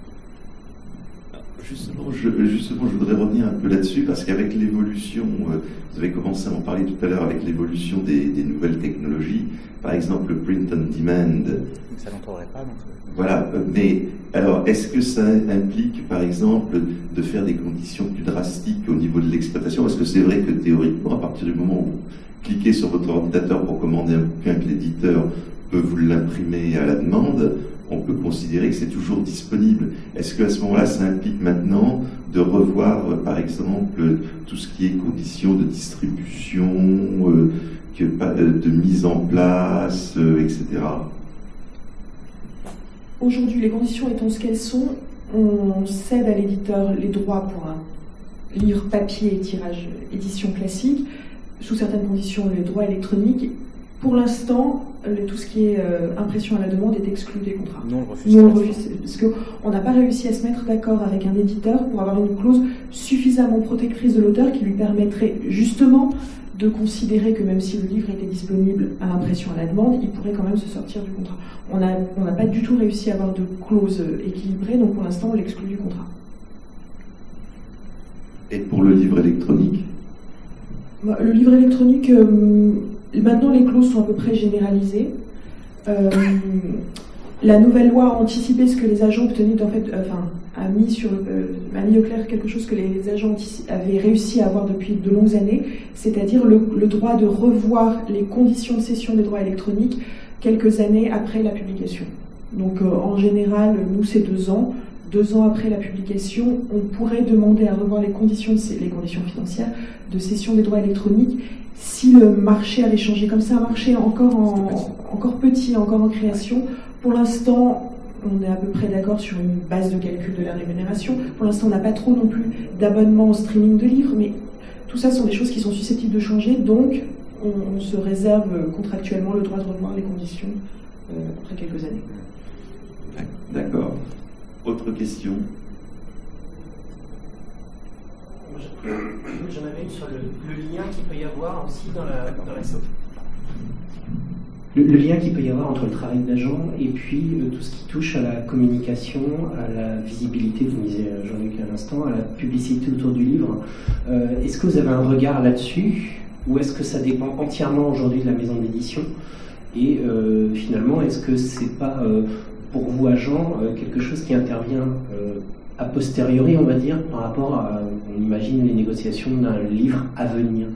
Justement je, justement, je voudrais revenir un peu là-dessus, parce qu'avec l'évolution, euh, vous avez commencé à en parler tout à l'heure, avec l'évolution des, des nouvelles technologies, par exemple le print on demand. Ça n'entendrait pas, donc. Voilà, mais alors, est-ce que ça implique, par exemple, de faire des conditions plus drastiques au niveau de l'exploitation? Parce que c'est vrai que théoriquement, à partir du moment où vous cliquez sur votre ordinateur pour commander un bouquin que l'éditeur peut vous l'imprimer à la demande, on peut considérer que c'est toujours disponible. Est-ce qu'à ce moment-là, ça implique maintenant de revoir, euh, par exemple, tout ce qui est conditions de distribution, euh, que, euh, de mise en place, euh, et cetera? Aujourd'hui, les conditions étant ce qu'elles sont, on cède à l'éditeur les droits pour un livre papier, tirage, édition classique, sous certaines conditions les droits électroniques. Pour l'instant, tout ce qui est euh, impression à la demande est exclu des contrats. Non, on le refuse. Nous, on le refuse, parce qu'on n'a pas réussi à se mettre d'accord avec un éditeur pour avoir une clause suffisamment protectrice de l'auteur qui lui permettrait justement de considérer que même si le livre était disponible à impression à la demande, il pourrait quand même se sortir du contrat. On n'a on n'a pas du tout réussi à avoir de clause équilibrée, donc pour l'instant, on l'exclut du contrat. Et pour le livre électronique? Le livre électronique, euh, maintenant les clauses sont à peu près généralisées. Euh, la nouvelle loi a anticipé ce que les agents obtenaient, en fait, euh, enfin, a mis, sur, euh, a mis au clair quelque chose que les agents avaient réussi à avoir depuis de longues années, c'est-à-dire le, le droit de revoir les conditions de cession des droits électroniques quelques années après la publication. Donc euh, en général, nous c'est deux ans. Deux ans après la publication, on pourrait demander à revoir les conditions, de, les conditions financières de cession des droits électroniques si le marché avait changé. Comme c'est un marché encore, en, encore petit, encore en création, pour l'instant, on est à peu près d'accord sur une base de calcul de la rémunération. Pour l'instant, on n'a pas trop non plus d'abonnement au streaming de livres, mais tout ça sont des choses qui sont susceptibles de changer, donc on, on se réserve contractuellement le droit de revoir les conditions euh, après quelques années. D'accord. Autre question? J'en avais une sur le, le lien qu'il peut y avoir aussi dans la, dans la... Le, le lien qu'il peut y avoir entre le travail d'agent et puis euh, tout ce qui touche à la communication, à la visibilité, vous disiez Jean-Luc à l'instant, à la publicité autour du livre. Euh, est-ce que vous avez un regard là-dessus ou est-ce que ça dépend entièrement aujourd'hui de la maison d'édition? Et euh, finalement, est-ce que c'est pas... Euh, pour vous, agents, euh, quelque chose qui intervient euh, a posteriori, on va dire, par rapport à, on imagine, les négociations d'un livre à venir?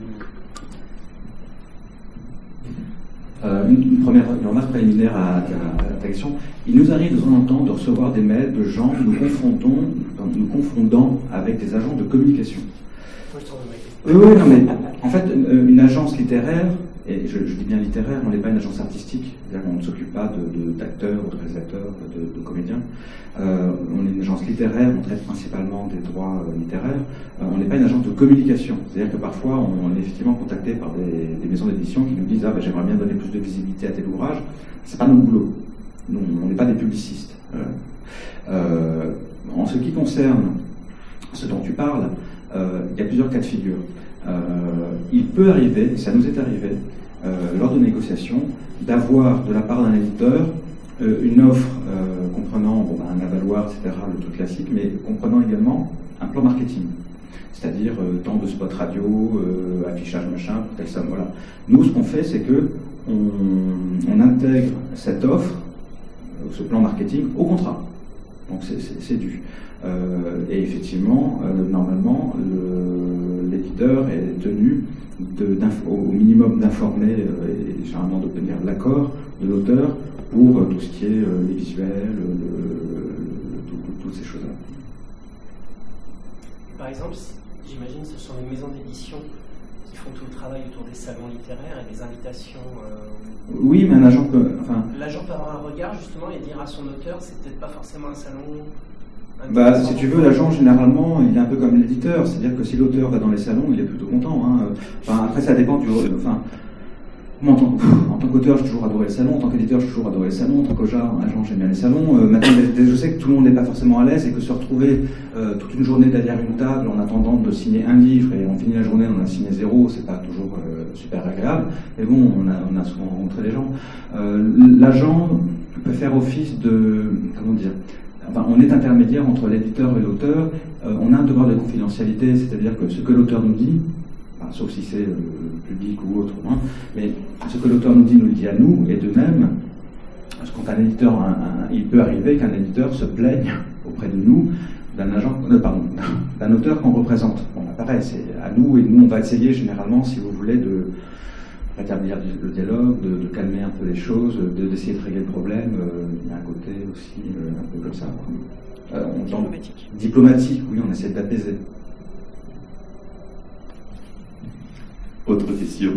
Euh, une, une première une remarque préliminaire à, à, à ta question. Il nous arrive de temps en temps de recevoir des mails de gens nous confondons, nous confondant avec des agents de communication. Oui, oui, non, mais en fait, une, une agence littéraire, et je, je dis bien littéraire, on n'est pas une agence artistique, c'est-à-dire qu'on ne s'occupe pas de, de, d'acteurs ou de réalisateurs, de, de comédiens. Euh, on est une agence littéraire, on traite principalement des droits euh, littéraires. Euh, on n'est pas une agence de communication, c'est-à-dire que parfois on, on est effectivement contacté par des, des maisons d'édition qui nous disent « Ah, ben, j'aimerais bien donner plus de visibilité à tel ouvrage ». C'est pas notre boulot. Nous, on n'est pas des publicistes. Euh, euh, en ce qui concerne ce dont tu parles, euh, il y a plusieurs cas de figure. Euh, il peut arriver, ça nous est arrivé, euh, lors de négociations, d'avoir de la part d'un éditeur euh, une offre euh, comprenant bon, un avaloir, et cetera, le truc classique, mais comprenant également un plan marketing. C'est-à-dire euh, tant de spots radio, euh, affichage machin, pour telle somme, voilà. Nous, ce qu'on fait, c'est que on, on intègre cette offre, euh, ce plan marketing, au contrat. Donc c'est dû. Euh, et effectivement, euh, normalement, l'éditeur est tenu de, au minimum d'informer euh, et généralement d'obtenir l'accord de l'auteur pour euh, tout ce qui est euh, les visuels, le, le, tout, tout, toutes ces choses-là. Par exemple, j'imagine ce sont les maisons d'édition qui font tout le travail autour des salons littéraires et des invitations. Euh, oui, mais un agent peut. Enfin, l'agent peut avoir un regard justement et dire à son auteur, c'est peut-être pas forcément un salon. Bah, si tu veux, l'agent, généralement, il est un peu comme l'éditeur. C'est-à-dire que si l'auteur va dans les salons, il est plutôt content. Hein. Enfin, après, ça dépend du... Enfin, moi, en tant, en tant qu'auteur, j'ai toujours adoré le salon. En tant qu'éditeur, j'ai toujours adoré le salon. En tant qu'agent, j'aime bien les salons. Euh, maintenant, je sais que tout le monde n'est pas forcément à l'aise et que se retrouver euh, toute une journée derrière une table en attendant de signer un livre et on finit la journée, on a signé zéro, c'est pas toujours euh, super agréable. Mais bon, on a, on a souvent rencontré les gens. Euh, l'agent peut faire office de... Comment dire Enfin, on est intermédiaire entre l'éditeur et l'auteur. Euh, on a un devoir de confidentialité, c'est-à-dire que ce que l'auteur nous dit, enfin, sauf si c'est euh, public ou autre, hein, mais ce que l'auteur nous dit nous le dit à nous, et de même, parce quand un éditeur, un, un, il peut arriver qu'un éditeur se plaigne auprès de nous d'un agent, euh, pardon, d'un auteur qu'on représente. Bon, bah, pareil, c'est à nous, et nous on va essayer généralement, si vous voulez, de rétablir le dialogue, de, de calmer un peu les choses, d'essayer de, de régler le problème. Euh, il y a un côté aussi euh, un peu comme ça. Euh, on diplomatique. Tente, diplomatique, oui, on essaie d'apaiser. Autre question.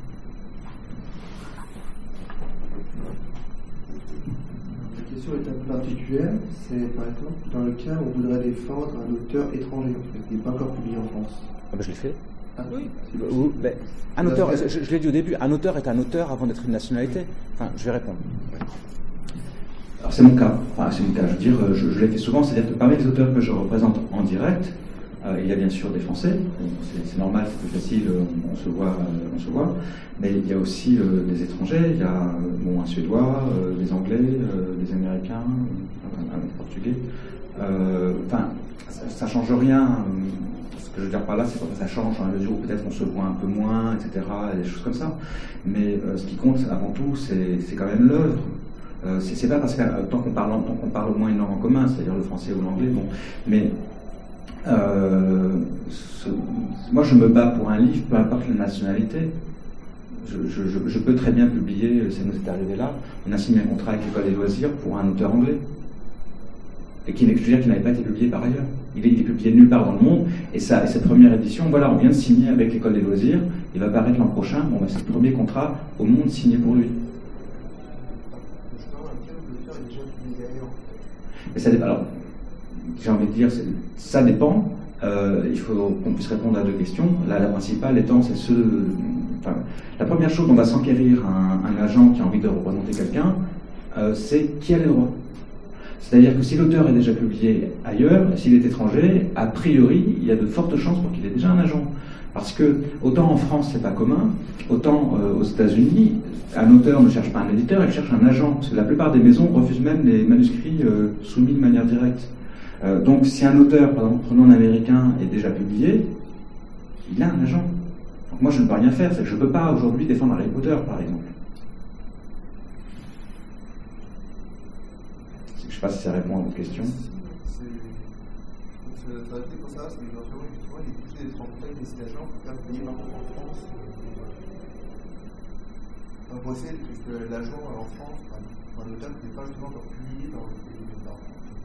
La question est un peu particulière. C'est par exemple dans le cas où on voudrait défendre un auteur étranger, en fait, qui n'est pas encore publié en France. Ah ben je l'ai fait. Ah, oui. Ou, ben, un auteur, je, je l'ai dit au début, un auteur est un auteur avant d'être une nationalité. Enfin, je vais répondre. Alors c'est mon cas. Enfin, c'est mon cas. Je veux dire, je, je l'ai fait souvent. C'est-à-dire que parmi les auteurs que je représente en direct, euh, il y a bien sûr des Français. C'est normal, c'est plus facile. On, on se voit, euh, on se voit. Mais il y a aussi euh, des étrangers. Il y a euh, bon, un Suédois, euh, des Anglais, euh, des Américains, un, un Portugais. Euh, enfin, ça, ça change rien. Euh, Ce que je veux dire par là, c'est que ça change dans la mesure où peut-être on se voit un peu moins, et cetera, et des choses comme ça. Mais euh, ce qui compte avant tout, c'est quand même l'œuvre. Euh, c'est pas parce que euh, tant qu'on parle, tant qu'on parle au moins une langue en commun, c'est-à-dire le français ou l'anglais, bon. Mais euh, ce, moi, je me bats pour un livre, peu importe la nationalité. Je, je, je, je peux très bien publier, ça nous est arrivé là, on a signé un contrat avec l'École des loisirs pour un auteur anglais. Et qui, je veux dire, qui n'avait pas été publié par ailleurs. Il est, il est publié nulle part dans le monde, et, ça, et cette première édition, voilà, on vient de signer avec l'École des loisirs, il va paraître l'an prochain, bon, bah, c'est le premier contrat au monde signé pour lui. Mais ça dépend, alors, j'ai envie de dire, ça dépend, euh, il faut qu'on puisse répondre à deux questions. La, la principale étant, c'est ce... Enfin, la première chose dont va s'enquérir un, un agent qui a envie de représenter quelqu'un, euh, c'est qui a les droits. C'est-à-dire que si l'auteur est déjà publié ailleurs, s'il est étranger, a priori, il y a de fortes chances pour qu'il ait déjà un agent. Parce que, autant en France, c'est pas commun, autant euh, aux États-Unis, un auteur ne cherche pas un éditeur, il cherche un agent. Parce que la plupart des maisons refusent même les manuscrits euh, soumis de manière directe. Euh, donc, si un auteur, par exemple, prenons un américain, est déjà publié, il a un agent. Donc, moi, je ne peux rien faire. C'est que je ne peux pas aujourd'hui défendre Harry Potter, par exemple. Je ne sais pas si ça répond à votre question. Ça va être pour ça, c'est éventuellement, effectivement, il est obligé d'être en contact avec ces agents pour faire payer par contre en France. Donc, pour essayer que l'agent en France, un auteur qui n'est pas justement encore publié dans le pays de l'État.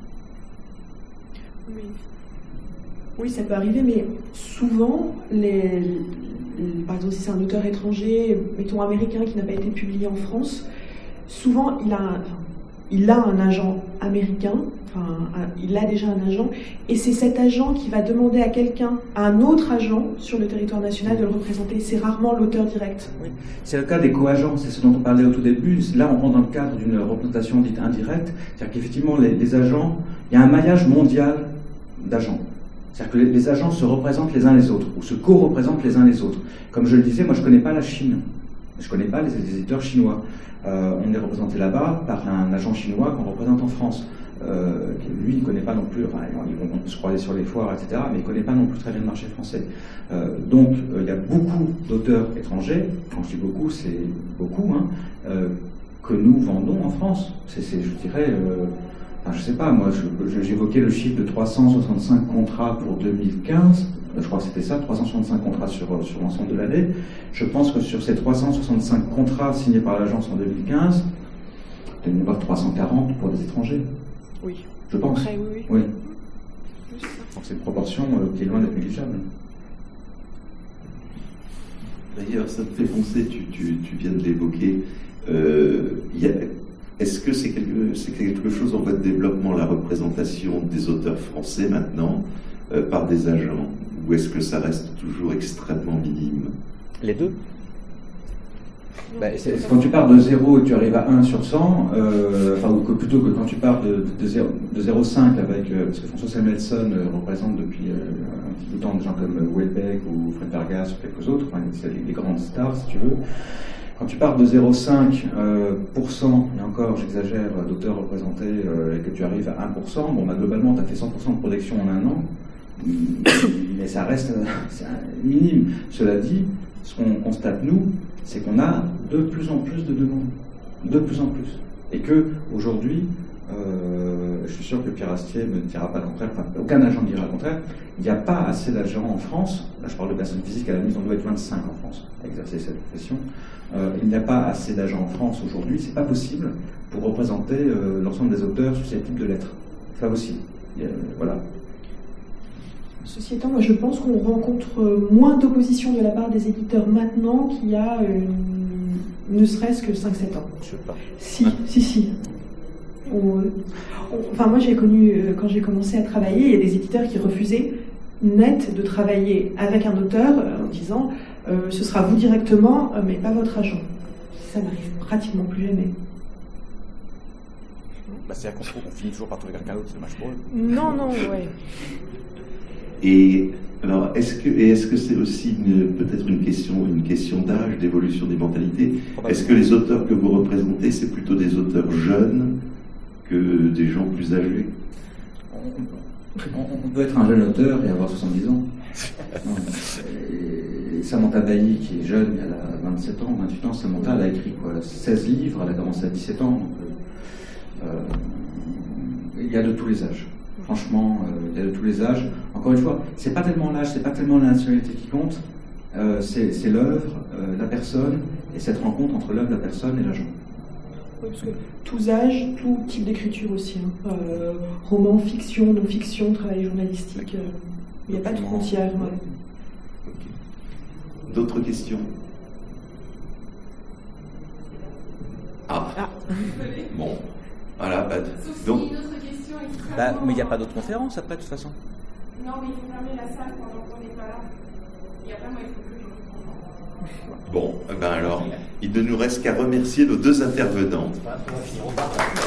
Oui. Oui, ça peut arriver, mais souvent, les, les, par exemple, si c'est un auteur étranger, mettons américain qui n'a pas été publié en France, souvent il a un, enfin, il a un agent américain, enfin, un, il a déjà un agent, et c'est cet agent qui va demander à quelqu'un, à un autre agent sur le territoire national de le représenter. C'est rarement l'auteur direct. Oui. C'est le cas des co-agents, c'est ce dont on parlait au tout début. Là, on rentre dans le cadre d'une représentation dite indirecte, c'est-à-dire qu'effectivement, les, les agents, il y a un maillage mondial d'agents. C'est-à-dire que les, les agents se représentent les uns les autres, ou se co-représentent les uns les autres. Comme je le disais, moi, je ne connais pas la Chine. Je ne connais pas les, les éditeurs chinois. Euh, on est représenté là-bas par un agent chinois qu'on représente en France. Euh, lui, il ne connaît pas non plus, enfin, ils vont se croiser sur les foires, et cetera, mais il ne connaît pas non plus très bien le marché français. Euh, donc, euh, il y a beaucoup d'auteurs étrangers, quand je dis beaucoup, c'est beaucoup, hein, euh, que nous vendons en France. C'est, je dirais, euh, Enfin, je sais pas, moi, je, j'évoquais le chiffre de trois cent soixante-cinq contrats pour deux mille quinze. Je crois que c'était ça, trois cent soixante-cinq contrats sur, sur l'ensemble de l'année. Je pense que sur ces trois cent soixante-cinq contrats signés par l'agence en deux mille quinze, il doit y en avoir trois cent quarante pour des étrangers. Oui. Je pense. Après, oui, oui. Oui. Donc c'est une proportion euh, qui est loin d'être négligeable. D'ailleurs, ça te fait penser, tu, tu, tu viens de l'évoquer, euh, y a, est-ce que c'est quelque, c'est quelque chose en voie de développement, la représentation des auteurs français maintenant euh, par des agents, ou est-ce que ça reste toujours extrêmement minime? Les deux. Bah, c'est, c'est quand tu pars de zéro et que tu arrives à un sur cent, euh, enfin, ou que, plutôt que quand tu pars de, de, zéro, de zéro virgule cinq avec, euh, parce que François Samuelson euh, représente depuis euh, un petit bout de temps des gens comme euh, Houellebecq ou Fred Vargas ou quelques autres, enfin, c'est les, les grandes stars si tu veux. Quand tu pars de zéro virgule cinq euh, pour cent, et encore j'exagère, d'auteurs représentés euh, et que tu arrives à un pour cent, bon bah globalement tu as fait cent pour cent de production en un an, mais ça reste euh, c'est minime. Cela dit, ce qu'on constate nous, c'est qu'on a de plus en plus de demandes, de plus en plus. Et que aujourd'hui, euh, je suis sûr que Pierre Astier ne dira pas le contraire, enfin, aucun agent ne dira le contraire, il n'y a pas assez d'agents en France, là je parle de personnes physiques, à la limite on doit être vingt-cinq en France à exercer cette profession, euh, il n'y a pas assez d'agents en France aujourd'hui, c'est pas possible pour représenter euh, l'ensemble des auteurs susceptibles de l'être. C'est pas possible. Il y a, voilà. Ceci étant, moi je pense qu'on rencontre moins d'opposition de la part des éditeurs maintenant qu'il y a une, ne serait-ce que cinq sept ans. Je sais pas. Si, si, si. On, on, enfin, moi j'ai connu, quand j'ai commencé à travailler, il y a des éditeurs qui refusaient net de travailler avec un auteur en disant euh, ce sera vous directement, mais pas votre agent. Ça n'arrive pratiquement plus jamais. Bah, c'est-à-dire qu'on on finit toujours par trouver quelqu'un d'autre, c'est dommage pour eux. Non, non, ouais. Et alors, est-ce que, et est-ce que c'est aussi une, peut-être une question, une question d'âge, d'évolution des mentalités? Est-ce que les auteurs que vous représentez, c'est plutôt des auteurs jeunes que des gens plus âgés? On, on peut être un jeune auteur et avoir soixante-dix ans. Et Samantha Bailly, qui est jeune, elle a vingt-sept ans, vingt-huit ans. Samantha, elle a écrit quoi, seize livres, elle a commencé à dix-sept ans. Donc, euh, il y a de tous les âges. Franchement, euh, il y a de tous les âges. Encore une fois, c'est pas tellement l'âge, c'est pas tellement la nationalité qui compte, euh, c'est, c'est l'œuvre, euh, la personne, et cette rencontre entre l'œuvre, la personne et l'agent. Oui, parce que tous âges, tout type d'écriture aussi. Hein. Euh, roman, fiction, non-fiction, travail journalistique, euh, il n'y a pas de frontières. Ouais. Okay. D'autres questions? Ah, ah. Bon, voilà. Bah, Sauf donc... si une autre question extrêmement... Bah, mais il n'y a pas d'autres conférences après, de toute façon. Non, mais il faut fermer la salle pendant qu'on n'est pas là. Et après, moi, il faut que je... Bon, ben alors, il ne nous reste qu'à remercier nos deux intervenantes.